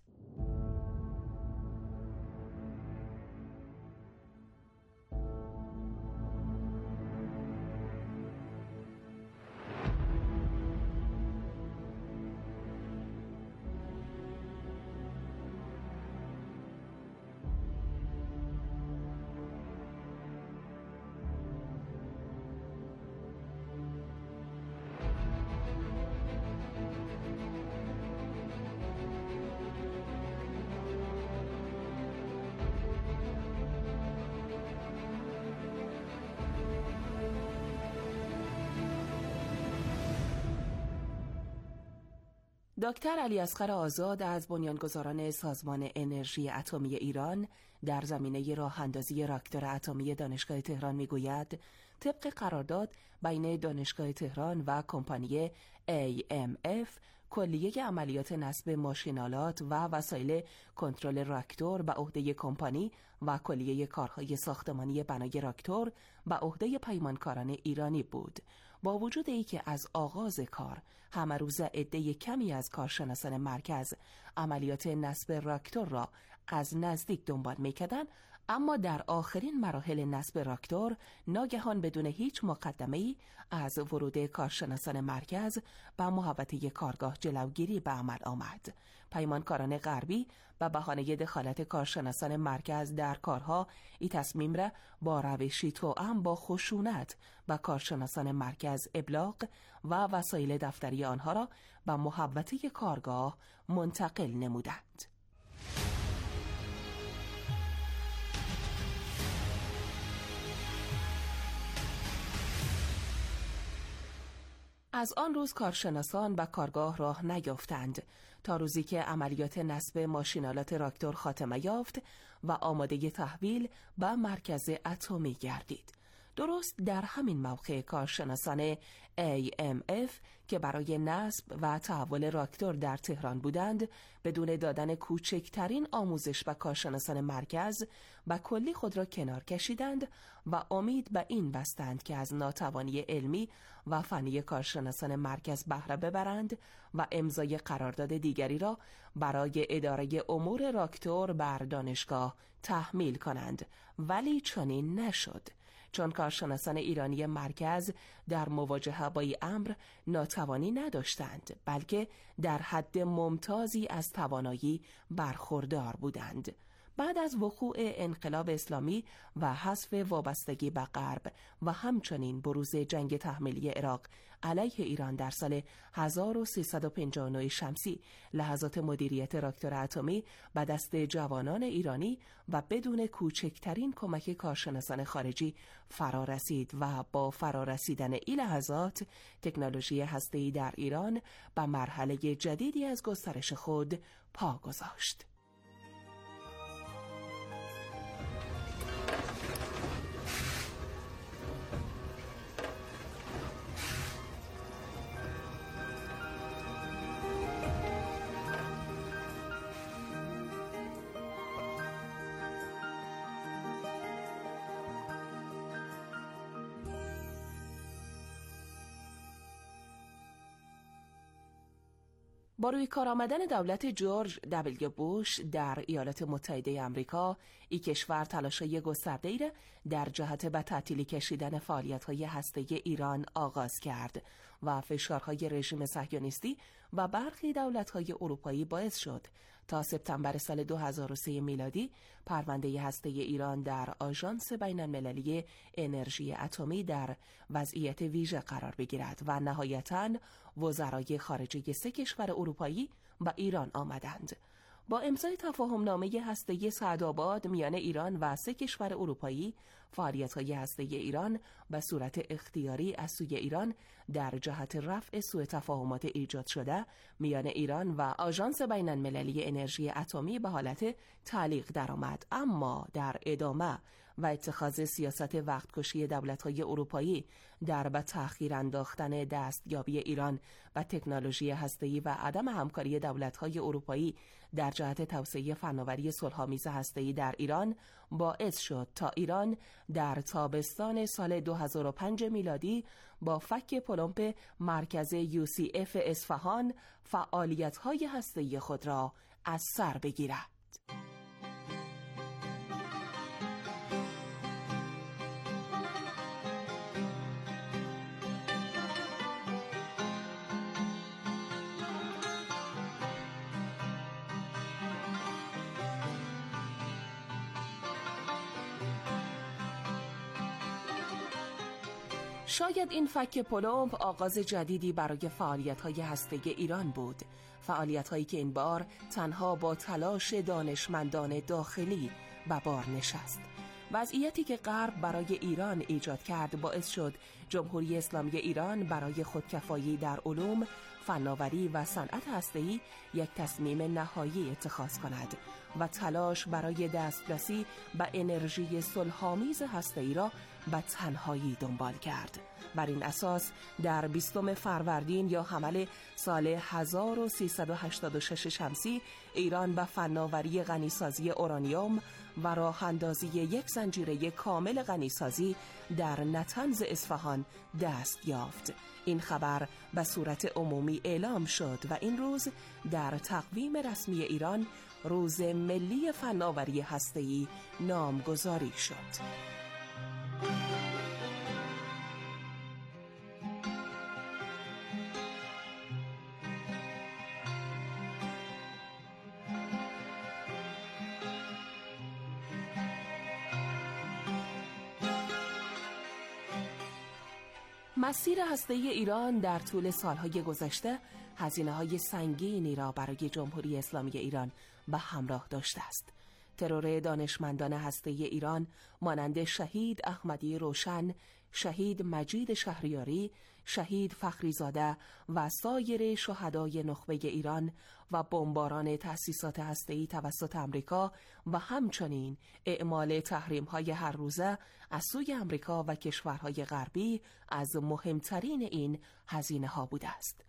دکتر علیاصغر آزاد از بنیانگذاران سازمان انرژی اتمی ایران در زمینه راه‌اندازی راکتور اتمی دانشگاه تهران میگوید طبق قرارداد بین دانشگاه تهران و کمپانی AMF کلیه عملیات نصب ماشین‌آلات و وسایل کنترل راکتور به عهده کمپانی و کلیه کارهای ساختمانی بنای راکتور به عهده پیمانکاران ایرانی بود. با وجود اینکه از آغاز کار همه روز عده کمی از کارشناسان مرکز عملیات نصب راکتور را از نزدیک دنبال می‌کردند، اما در آخرین مراحل نصب راکتور ناگهان بدون هیچ مقدمه‌ای از ورود کارشناسان مرکز به محوطه کارگاه جلوگیری به عمل آمد. پیمانکاران غربی به بهانه دخالت کارشناسان مرکز در کارها این تصمیم را با روشی توأم با خشونت به کارشناسان مرکز ابلاغ و وسایل دفتری آنها را به محوطه کارگاه منتقل نمودند. از آن روز کارشناسان به کارگاه راه نیافتند تا روزی که عملیات نصب ماشینالات راکتور خاتمه یافت و آماده تحویل به مرکز اتمی گردید. درست در همین موقع کارشناسان AMF که برای نصب و تحول راکتور در تهران بودند، بدون دادن کوچکترین آموزش به کارشناسان مرکز و کلی خود را کنار کشیدند و امید به این بستند که از ناتوانی علمی و فنی کارشناسان مرکز بهره ببرند و امضای قرارداد دیگری را برای اداره امور راکتور بر دانشگاه تحمیل کنند، ولی چنین نشد. چون کارشناسان ایرانی مرکز در مواجهه با این امر ناتوانی نداشتند، بلکه در حد ممتازی از توانایی برخوردار بودند. بعد از وقوع انقلاب اسلامی و حذف وابستگی به غرب و همچنین بروز جنگ تحمیلی عراق علیه ایران در سال 1359 شمسی، لحظات مدیریت راکتور اتمی به دست جوانان ایرانی و بدون کوچکترین کمک کارشناسان خارجی فرا رسید و با فرا رسیدن این لحظات تکنولوژی هسته‌ای در ایران به مرحله جدیدی از گسترش خود پا گذاشت. با روی کار آمدن دولت جورج دبلیو بوش در ایالات متحده آمریکا، این کشور تلاش‌های گسترده‌ای را در جهت به تعطیلی کشیدن فعالیت‌های هسته‌ای ایران آغاز کرد و فشارهای رژیم صهیونیستی و برخی دولت‌های اروپایی باعث شد تا سپتامبر سال 2003 میلادی پرونده هسته‌ای ایران در آژانس بین‌المللی انرژی اتمی در وضعیت ویژه قرار بگیرد و نهایتاً وزرای خارجه 3 کشور اروپایی به ایران آمدند. با امضای تفاهمنامه هسته‌ای سعدآباد میان ایران و 3 کشور اروپایی، فعالیت‌های هسته‌ای ایران به صورت اختیاری از سوی ایران در جهت رفع سوء تفاهمات ایجاد شده میان ایران و آژانس بین‌المللی انرژی اتمی به حالت تعلیق درآمد. اما در ادامه و اتخاذ سیاست وقتکشی دولت‌های اروپایی در به تأخیر انداختن دستیابی ایران به تکنولوژی هسته‌ای و عدم همکاری دولت‌های اروپایی در جهت توسعه فناوری صلح‌آمیز هسته‌ای در ایران باعث شد تا ایران در تابستان سال 2005 میلادی با فک پلمپ مرکز UCF اصفهان فعالیت‌های هسته‌ای خود را از سر بگیرد. شاید این فک پلمپ آغاز جدیدی برای فعالیت‌های هسته‌ای ایران بود، فعالیت‌هایی که این بار تنها با تلاش دانشمندان داخلی به بار نشست. وضعیتی که غرب برای ایران ایجاد کرد باعث شد جمهوری اسلامی ایران برای خودکفایی در علوم، فناوری و صنعت هسته‌ای یک تصمیم نهایی اتخاذ کند و تلاش برای دسترسی به انرژی صلح‌آمیز هسته‌ای را به تنهایی دنبال کرد. بر این اساس در 20 فروردین یا حمل سال 1386 شمسی ایران به فناوری غنیسازی اورانیوم و راه اندازی یک زنجیره کامل غنیسازی در نطنز اصفهان دست یافت. این خبر به صورت عمومی اعلام شد و این روز در تقویم رسمی ایران روز ملی فناوری هسته‌ای نامگذاری شد. مسیر هسته‌ای ایران در طول سالهای گذشته هزینه‌های سنگینی را برای جمهوری اسلامی ایران به همراه داشته است. ترور دانشمندان هسته‌ای ایران مانند شهید احمدی روشن، شهید مجید شهریاری، شهید فخریزاده و سایر شهدای نخبه ایران و بمباران تأسیسات هسته‌ای توسط آمریکا و همچنین اعمال تحریم‌های هر روزه از سوی آمریکا و کشورهای غربی از مهمترین این هزینه‌ها بوده است.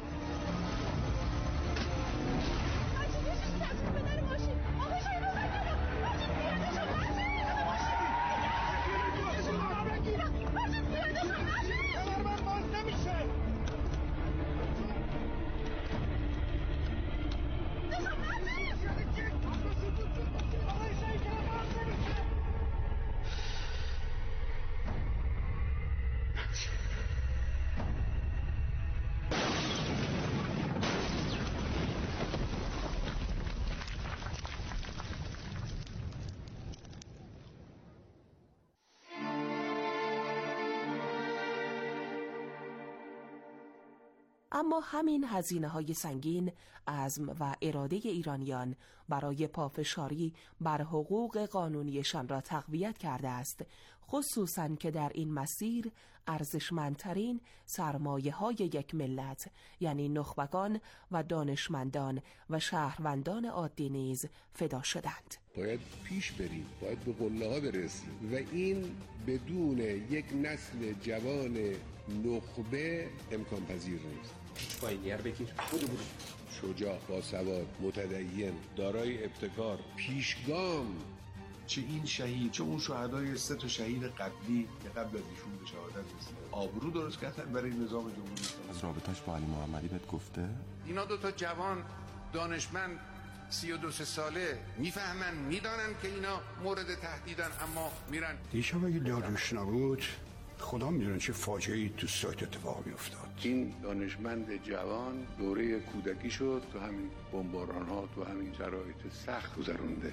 اما همین هزینه‌های سنگین عزم و اراده ایرانیان برای پافشاری بر حقوق قانونیشان را تقویت کرده است، خصوصاً که در این مسیر ارزشمندترین سرمایه‌های یک ملت یعنی نخبگان و دانشمندان و شهروندان عادی نیز فدا شدند. باید پیش بریم، باید به قله‌ها برسیم و این بدون یک نسل جوان نخبه امکان پذیر نیست. پایینگر بگیر. شجاع، باسواد، متدین، دارای ابتکار، پیشگام. چه این شهید چه اون شهدای 3 شهید قبلی که قبل از ایشون به شهادت رسیدن آبرو درست کردن برای نظام جمهوری اسلامی. از رابطش با علی محمدی بهت گفته؟ اینا 2 جوان دانشمند 32 ساله میفهمن، میدانن که اینا مورد تهدیدن، اما میرن. دیشب اگه داروش نبود خدا میدونه چه فاجعه‌ای تو سایت اتفاق میافتاد. این دانشمند جوان دوره کودکی شد تو همین بمباران‌ها، تو همین شرایط سخت گذرونده.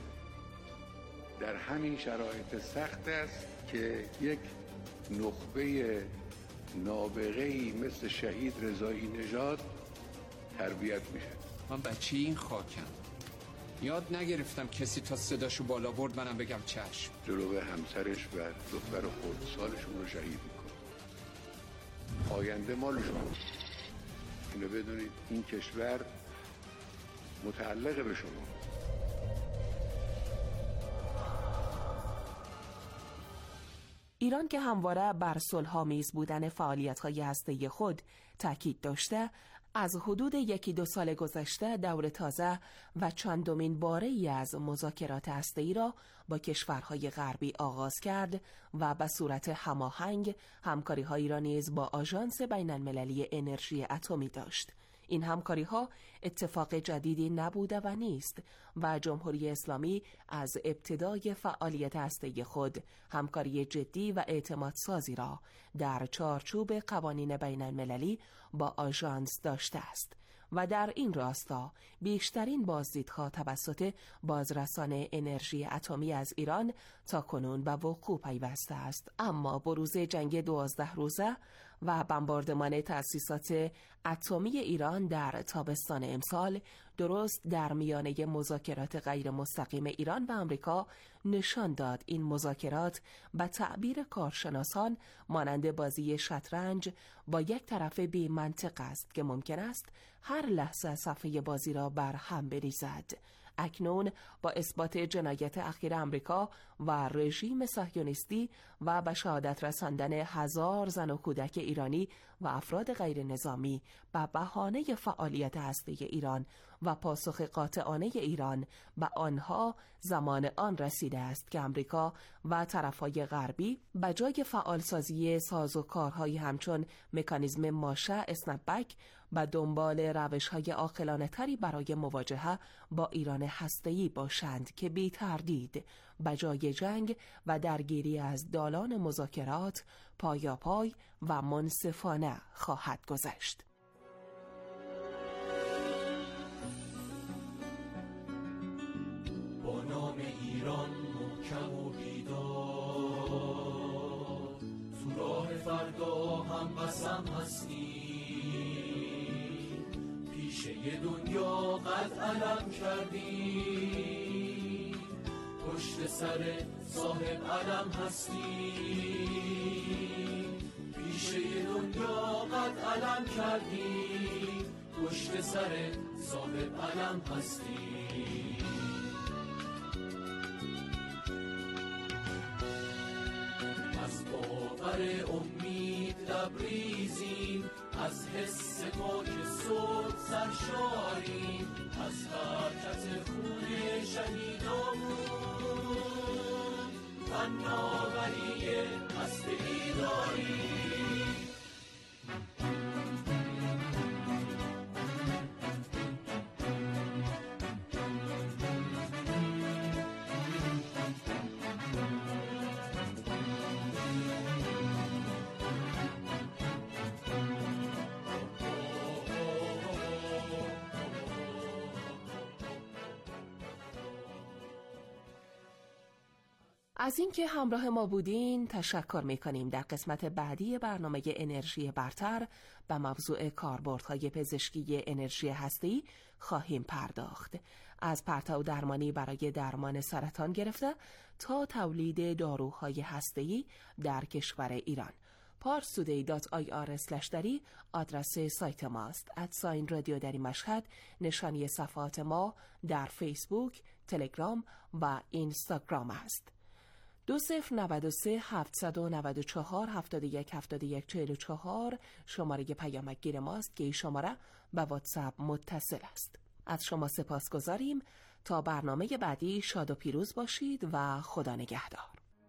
در همین شرایط سخت است که یک نخبه نابغه‌ای مثل شهید رضایی نژاد تربیت میشه. من بچه این خاکم، یاد نگرفتم کسی تا صداشو بالا برد منم بگم چشم. جلوی همسرش و دختر خردسالشون رو شهید میکنه. آینده مال شماست. اینو بدونید، این کشور متعلق به شما. ایران که همواره بر صلح‌آمیز بودن فعالیت‌های هسته‌ای خود تاکید داشته، از حدود 1-2 سال گذشته دور تازه و چندمین باره‌ای از مذاکرات هسته‌ای را با کشورهای غربی آغاز کرد و به صورت هماهنگ همکاری‌هایی را نیز با آژانس بین‌المللی انرژی اتمی داشت. این همکاری‌ها اتفاق جدیدی نبوده و نیست و جمهوری اسلامی از ابتدای فعالیت هسته‌ای خود همکاری جدی و اعتمادسازی را در چارچوب قوانین بین‌المللی با آژانس داشته است و در این راستا بیشترین بازدیدها توسط بازرسان انرژی اتمی از ایران تا کنون به وقوع پیوسته است. اما بروز جنگ 12 روزه و بمباردمان تأسیسات اتمی ایران در تابستان امسال درست در میانه مذاکرات غیر مستقیم ایران و آمریکا نشان داد این مذاکرات به تعبیر کارشناسان مانند بازی شطرنج با یک طرف بی منطق است که ممکن است هر لحظه صفحه بازی را بر هم بریزد. اکنون با اثبات جنایت اخیر آمریکا و رژیم صهیونیستی و به شهادت رساندن 1000 زن و کودک ایرانی و افراد غیر نظامی به بهانه فعالیت هسته‌ای ایران و پاسخ قاطعانه ایران به آنها زمان آن رسیده است که آمریکا و طرفهای غربی به جای فعالسازی سازوکارهایی همچون مکانیزم ماشه اسنپبک به دنبال روش‌های عاقلانه‌تری برای مواجهه با ایران هسته‌ای باشند که بی تردید به جای جنگ و درگیری از دالان مذاکرات پایاپای و منصفانه خواهد گذشت. با نام ایران محکم و بیدار، تو راه فردا هم قسم هستی، پیشه دنیا قد علم کردی، پشت سر صاحب علم هستی، پیشه دنیا قد علم کردی، پشت سر صاحب علم هستی. از باور امید لبریزیم، از حس پاک صبح سرشاریم، از حرکت خون شهیدامون فناوری هسته‌ای داریم. از اینکه همراه ما بودین تشکر می‌کنیم. در قسمت بعدی برنامه انرژی برتر به موضوع کاربردهای پزشکی انرژی هسته‌ای خواهیم پرداخت. از پرتو درمانی برای درمان سرطان گرفته تا تولید داروهای هسته‌ای در کشور ایران. parstoday.ir/dari آدرس سایت ماست. @رادیو دری مشهد نشانی صفحات ما در فیسبوک، تلگرام و اینستاگرام است. 2093 794 71 71 44 شماره پیامکگیر ماست که این شماره به واتساپ متصل است. از شما سپاسگزاریم. تا برنامه بعدی شاد و پیروز باشید و خدا نگهدار.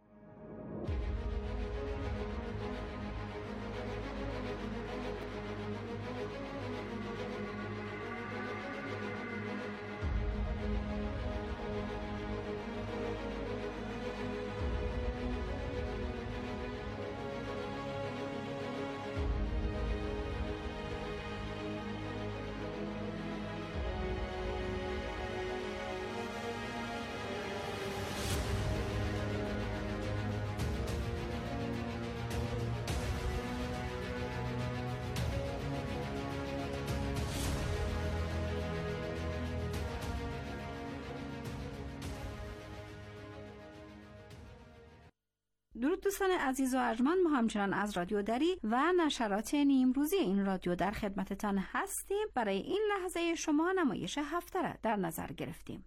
درود دوستان عزیز و ارجمند، ما همچنان از رادیو دری و نشرات نیمروزی این رادیو در خدمتتان هستیم. برای این لحظه شما نمایش هفته را در نظر گرفتیم.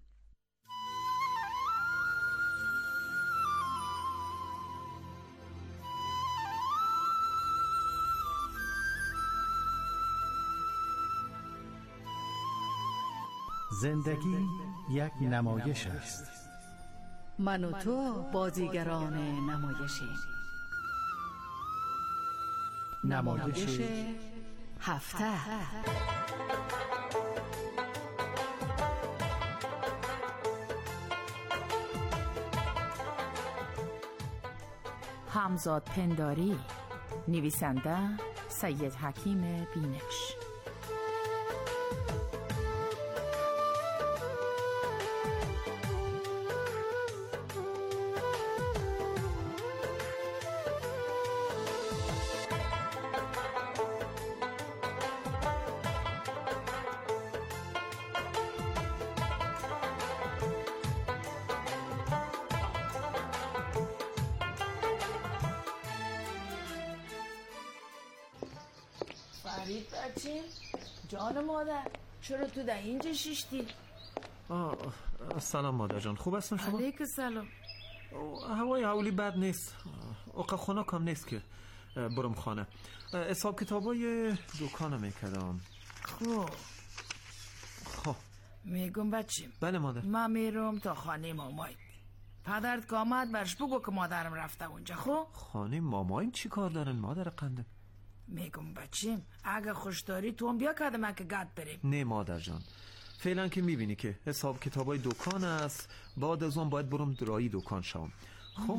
زندگی یک نمایش است. من و تو بازیگران نمایشیم. نمایش هفته. همزاد پنداری. نویسنده سید حکیم بینش. فرید بچه جان مادر، چرا تو در اینجا شیشتی؟ سلام مادر جان، خوب هستن شما؟ علیک سلام. هوای حولی بد نیست، اوقا خونه کم نیست که برم خانه. حساب کتابای دکانم میکردم. خب میگم بچیم. بله مادر. من میرم تا خانه مامایت. پدرت که آمد برش بگو که مادرم رفته اونجا. خب خانه مامایم چی کار دارن مادر قنده؟ میگم بچیم اگه خوش داری تو هم بیا کدمه که گد بریم. نه مادر جان، فعلا که میبینی که حساب کتابای دکان است، بعد از اون باید برم درایی دکان شوم. خب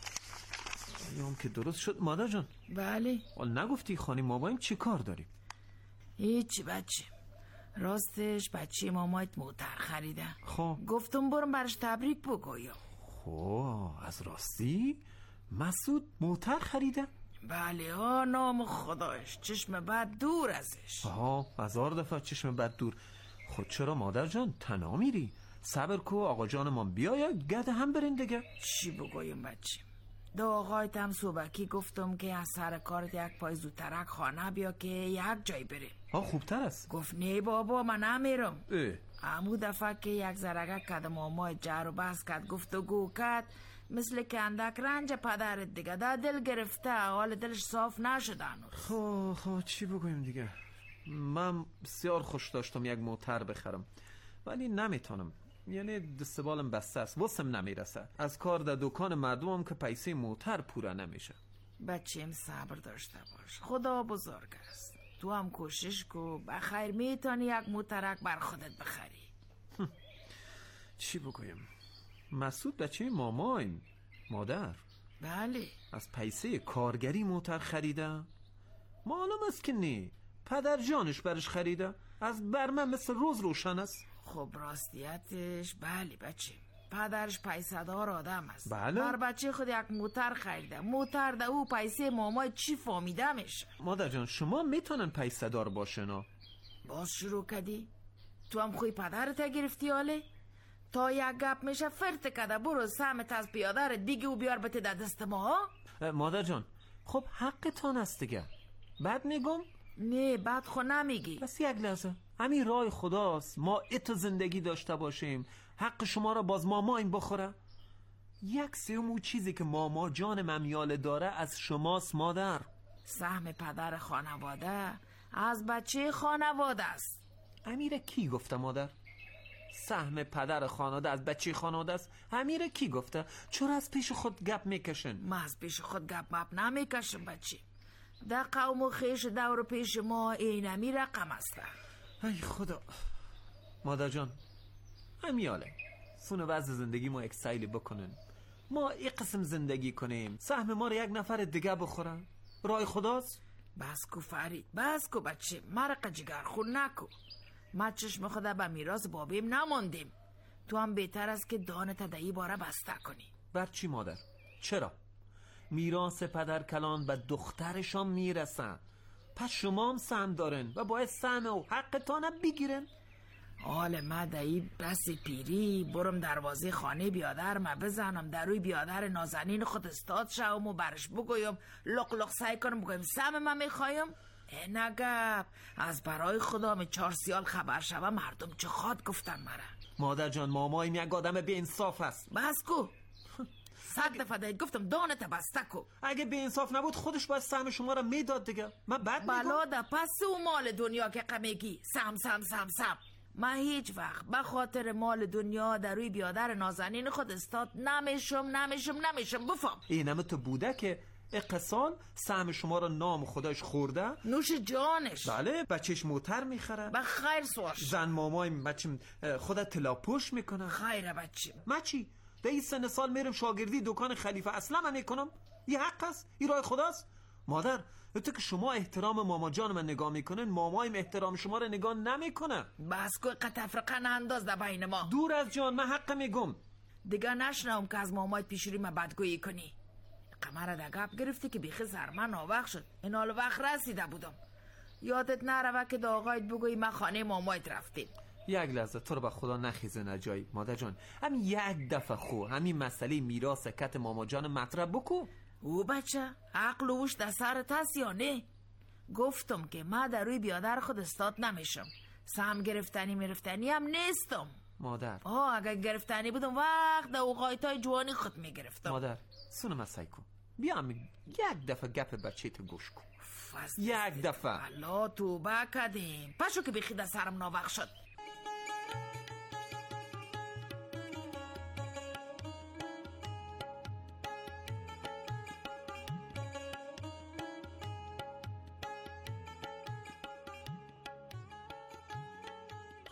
یام که درست شد مادر جان. بله. نگفتی خانه مامایم چی کار داری؟ هیچ بچه، راستش بچه مامایت موتر خریده. خب گفتم برم برش تبریک بگویم. خب از راستی مسعود موتر خریده؟ بله ها، نام خداش، چشم بد دور ازش. آها 1000 دفعه چشم بد دور. خود چرا مادر جان تنها میری؟ صبر کو آقا جان ما بیاید گد هم برین دیگه. چی بگویم بچه؟ دو آقایت هم صبحکی گفتم که از سر کارت یک پای زودترک خانه بیا که یک جای بریم. خوبتر است. گفت نه بابا من نمیرم. امو دفعه که یک زرگه کد مامای جر و بس کد گفت و گو کد، مثل که اندک رنج پدرت دیگه دا دل گرفته، حال دلش صاف نشده هنوز. خب چی بگویم دیگه؟ من بسیار خوش داشتم یک موتر بخرم ولی نمیتونم، یعنی دستبالم بسته است، واسم نمیرسه. از کار در دکان مردمم که پیسه موتر پوره نمیشه. بچیم صبر داشته باش، خدا بزرگ است. تو هم کوشش کو، بخیر میتونی یک موترک بر خودت بخری. چی بگویم؟ مسعود بچه مامایم مادر. بله. از پیسه کارگری موتر خریده؟ معلوم است که نه، پدر جانش برش خریده. از برمه مثل روز روشن است. خب راستیتش بله بچه، پدرش پیسه دار آدم است. بله. هر بچه خود یک موتر خریده، موتر ده او پیسه مامای چی فامیده میشه. مادر جان شما میتونن پیسه دار باشن. باز شروع کردی؟ تو هم خوی پدرت گرفتی حاله؟ تا یک گپ میشه فرت کده، برو سمت از پیاده دیگه و بیار بته در دست ما. مادر جان خب حقتان است دیگه. بد میگم؟ نه بد خو نمیگی. بس یک لحظه، همین رای خداست ما اتو زندگی داشته باشیم، حق شما را باز ماما این بخوره. یک سوم چیزی که ماما جان ممیاله داره از شماست مادر. سهم پدر خانواده از بچه خانواده است. امیر کی گفته مادر؟ سهم پدر خانواده از بچه خانواده است؟ امیر کی گفته؟ چرا از پیش خود گپ میکشن؟ ما از پیش خود گپ مپ نمیکشم بچه. در قوم و خیش دور پیش ما اینمی رقم است. ای خدا. مادر جان امیاله سونه وضع زندگی ما یک سیلی بکنن، ما ای قسم زندگی کنیم، سهم ما رو یک نفر دیگه بخورن. رای خداست. بس کو فرید، بس کو بچه، مرق جگر خون نکو. ما چشم خدا به میراث بابیم نماندیم. تو هم بهتر است که دانت دهی باره بسته کنی. بر چی مادر؟ چرا؟ میراث پدر کلان به دخترشان میرسن، پس شما هم سهم دارن و باید سهم و حقتان بگیرن. حال ما دهی بس پیری برم دروازه خانه بیادر ما بزنم، در روی بیادر نازنین خود استاد شوم و برش بگویم لق لق سعی کنم بگویم سهم من میخوایم. نگب از برای خدا می 4 سیال خبر شوه مردم چه خواد گفتن مرا. مادر جان مامایم یک آدم بی انصاف است. بس کو 100 دفعه دهید گفتم دانت بسته کو. اگه بی انصاف نبود خودش باید سهم شما را میداد دیگه. من بد میگم بلا ده پس او مال دنیا که قمگی سم سم سم سم. من هیچ وقت به خاطر مال دنیا در روی بیادر نازنین خود استاد نمیشم بفهم. اینم تو بوده که اقسان سهم شما را نام خداش خورده، نوش جانش. بله بچهش موتر میخره. بخیر سواش. زن مامایم بچم خودت تلاپوش میکنه. خیره بچه. ما چی؟ ده این سن سال میرم شاگردی دکان خلیفه اصلا من میکنم. یه حق است؟ این رای خداست؟ مادر تو که شما احترام ماما جان من نگاه میکنن، مامایم احترام شما را نگاه نمیکنه. بس کو قطفرقه نانداز در بین ما. دور از جان من حق میگم. دیگه نشنم که از مامایت پیش روی من بدگویی کنی. قمر در گپ گرفتی که بیخی سرمن ناوقت شد. این حال وقت رسیده بودم. یادت نروه که دا آقایت بگوی من خانه مامایت رفتیم. یک لحظه تو رو به خدا نخیزه نجایی مادر جان. همین یک دفعه خو همین مسئله میراث کت ماما جان مطرح بکو. او بچه عقل وش در سرت هست یا نه؟ گفتم که من در روی بیادر خود استاد نمیشم. سهم گرفتنی هم نیستم مادر. اگر گرفتنی بودم وقت در اوقایتای جوانی خود میگرفتم. مادر سونم از سایکو بیا همین یک دفعه گپ بچه تو گوش کن. یک دفعه. الله توبه کردیم. پشو که بیخی در سرم ناوقت شد.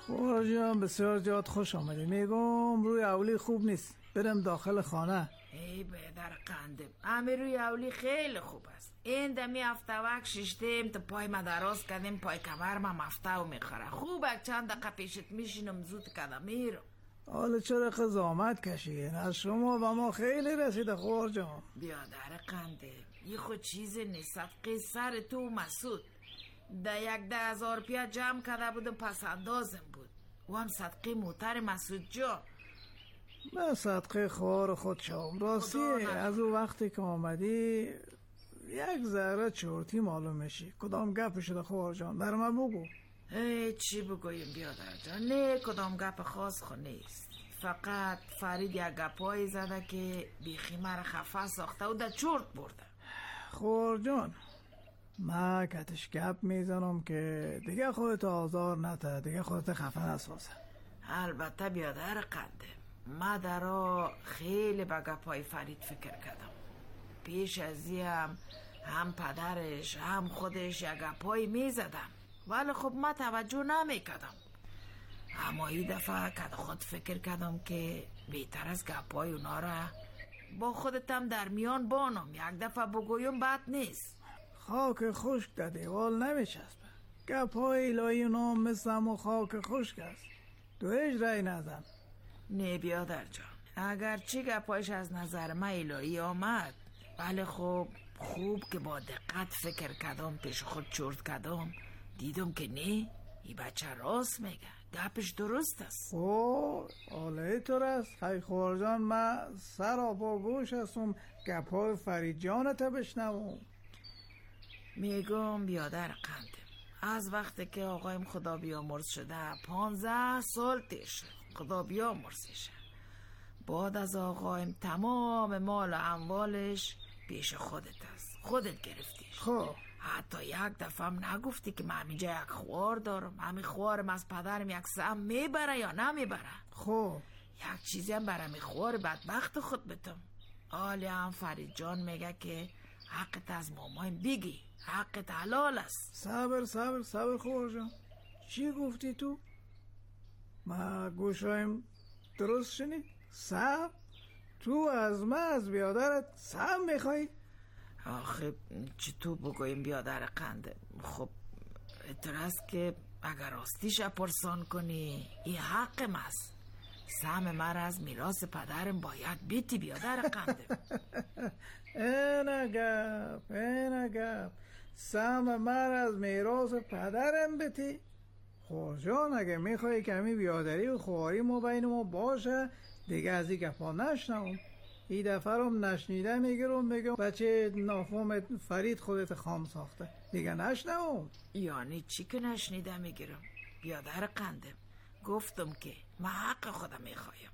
جان بسیار زیاد خوش آمدی. میگم روی اولی خوب نیست، برم داخل خانه. ای بدر قندم، همه روی اولی خیلی خوب است. این دمی هفته وقت ششتیم تو پای ما دراز کردیم، پای کمر ما مفته و میخوره. خوبه چند دقیقه پیشت میشینم زود کدم میرم. حالا چرا زحمت کشیدین؟ از شما و ما خیلی رسیده خور جان. بیادر قندم، یه خود چیز نیست. صدقه سر تو و مسعود ده 10,000 روپیه جمع کرده بودم، پس اندازم بود. و هم صدقه موتر مسعود جان. من صدقه خوار خود شام. راستی از او وقتی که آمدی یک ذره چورتی معلوم میشی. کدام گپ شده خوار جان؟ بر من بگو. چی بگویم بیادر جان؟ نه کدام گپ خاص خود نیست. فقط فرید یک گپایی زده که بیخی مرا خفه ساخته و در چورت برده. خوار جان من کتش گپ میزنم که دیگه خودت آزار نته، دیگه خودت خفه نسازه. البته بیادر قنده، من درا خیلی به گپای فرید فکر کردم. پیش ازی هم پدرش هم خودش یک گپایی میزدم، ولی خب من توجه نمیکردم. اما این دفعه که خود فکر کردم که بهتر از گپای اونا را با خودتم در میان بانم، یک دفعه بگویم بد نیست. خاک خشک در دیوال نمیچسبه. گپای الهی نام مثل و خاک خشک است. دویش رای نزن. نه بیادر جان، اگر چی گپایش از نظر من الهی آمد، ولی خب خوب که با دقت فکر کردم، پیش خود چرت کردم، دیدم که نه، این بچه راست میگه، گپش درست است. آله طور است. خیلی خوار جان من سر با گوش هستم گپای فرید جانت بشنوم. میگم بیادر قندم، از وقتی که آقایم خدا بیامرز شده 15 سال تیر شد. خدا بیامرزشه. بعد از آقایم تمام مال و اموالش پیش خودت است، خودت گرفتیش. خب حتی یک دفعه هم نگفتی که من همینجا یک خوار دارم، همین خوارم از پدرم یک سهم میبره یا نمیبره. خب یک چیزی هم برای می خوار بدبخت خود بتم. حالی هم فرید جان میگه که حقت از مامایم بگی، حقت حلال است. صبر خوار جان، چی گفتی تو؟ ما گوشایم درست شنید؟ سهم؟ تو از من از بیادرت سهم میخوایی؟ آخه چطور بگویم بیادر قنده؟ خب اعتراض که اگر راستیش پرسان کنی این حقم است. سهم من از میراث پدرم باید بیتی بیادر قنده. این گپ سهم من از میراث پدرم بیتی؟ خوشان اگه میخوایی کمی بیادری و خواری ما بین ما باشه دیگه از این گپا نشنم. این دفعه رو نشنیده میگیرم بگم بچه نافهم فرید خودت خام ساخته، دیگه نشنم. یعنی چی که نشنیده میگیرم؟ بیادر قندم، گفتم که من حق خودم میخوایم.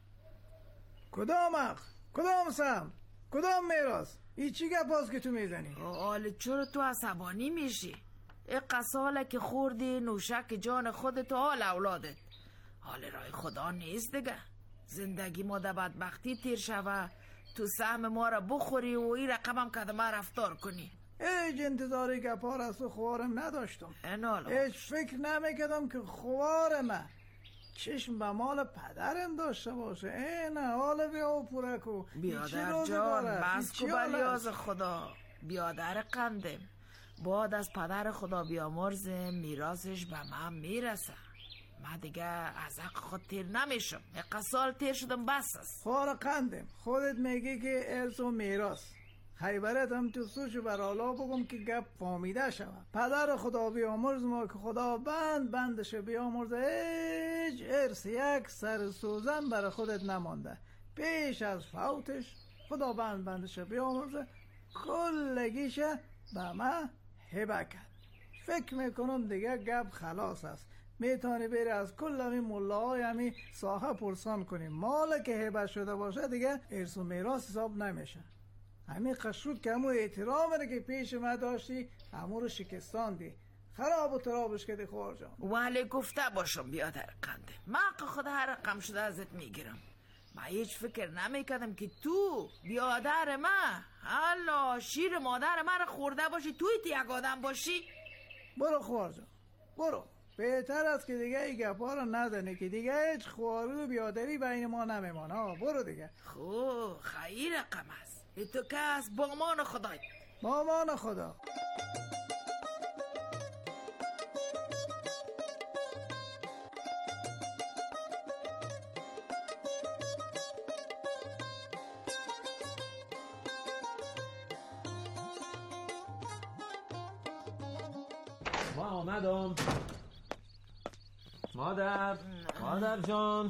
کدام حق؟ کدام سهم؟ کدام میراث؟ این چی گپاست که تو میزنی؟ حالا چرا تو عصبانی میشی؟ این قصاله که خوردی نوشک جان خودت و حال اولادت. حال رای خدا نیست دیگه. زندگی ما در بدبختی تیر شوه، تو سهم ما را بخوری و این رقمم که ما رفتار کنی. هیچ انتظاری گپار از تو خوارم نداشتم. هیچ فکر نمیکردم که خوار من چشم به مال پدرم داشته باشه. این حال بیا و پورکو بیادر جان بس کو بلیاز خدا. بیادر قندم، بعد از پدر خدا بیامرزه میراثش به من میرسه. من دیگه از حق خود تیر نمیشم. یک سال تیر شدم بس است. خوار قندم، خودت میگی که ارث و میراث. خیبرت هم تو سوشو برالا بگم که گپ فامیده شود. پدر خدا بیامرز ما که خدا بندش بیامرزه، هیچ ارث یک سر سوزن برای خودت نمانده. پیش از فوتش خدا بندش بیامرزه کلگیش به من هبه کرد. فکر میکنم دیگه گپ خلاص است. میتونی بری از کل همین ملاهای همین ساحه پرسان کنی. مال که هبه شده باشه دیگه ارث و میراث حساب نمیشه. همین قشود که همون احترامه که پیش من داشتی همون رو شکستاندی، خراب و ترابش کردی خوار جان. ولی گفته باشم بیادر قنده، من خود هر رقم شده ازت میگیرم. من هیچ فکر نمیکردم که تو بیادر من حالا شیر مادر من رو خورده باشی، توی یک آدم باشی. برو خوار جان برو. بهتر است که دیگه این گپا رو ندانه که دیگه هیچ خواری و بیادری بین ما نمیمانه. برو دیگه. خب خیر رقم است. تو کس با امان خدای. با امان خدا. ما آمدم. مادر جان.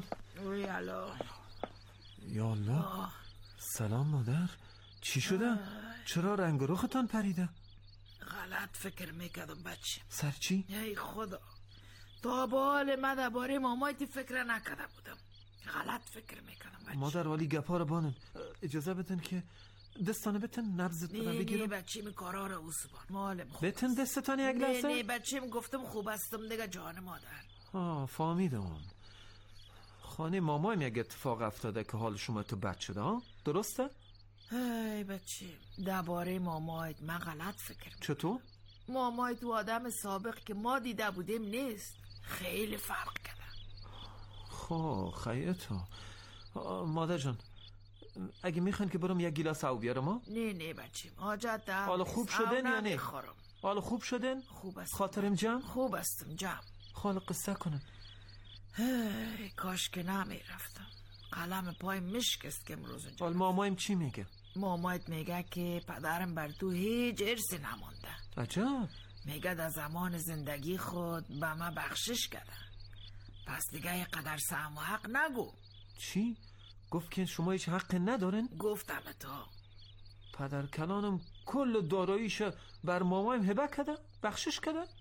یا الله. سلام مادر. چی شده؟ چرا رنگ رختان پریده؟ غلط فکر میکردم بچه. سر چی؟ ای خدا، تا به حال من درباره مامایت فکر نکرده بودم. غلط فکر میکردم بچه. مادر والی گپا رو بانن. اجازه بدن که دستانه بتن نبضت برم بگیرم. نه بچه می کارا رو اوسبان مالم خوب بتن دستانه یک لحظه. نه بچه می گفتم خوب هستم دیگه جان مادر. فهمیدم. خانه مامایم یک اتفاق افتاده که حال شما تو بد شده ها؟ درسته؟ ای بچه درباره مامایت من غلط فکر میکنم. چطور؟ مامایت و آدم سابق که ما دیده بودیم نیست، خیلی فرق کرده. خب خیلی مادر جان اگه میخواین که برم یک گیلاس آب بیارم؟ نه بچه حاجت ده. حالا خوب شدن یا نه؟ حالا خوب شدن؟ خوب است. خاطرم جمع؟ خوب استم جمع. حالا قصه کنم. کاش که نمی رفتم. قلم پای مشکست که امروز اونجا. حال مامایم چی میگه؟ مامایت میگه که پدرم بر تو هیچ ارثی نمونده. عجب. میگه در زمان زندگی خود به من بخشش کرده. پس دیگه قدر سهم و حق نگو. چی؟ گفت که شما هیچ حقی ندارن؟ گفتم تو. پدر کلانم کل داراییش بر مامایم هبه کرده؟ بخشش کرده؟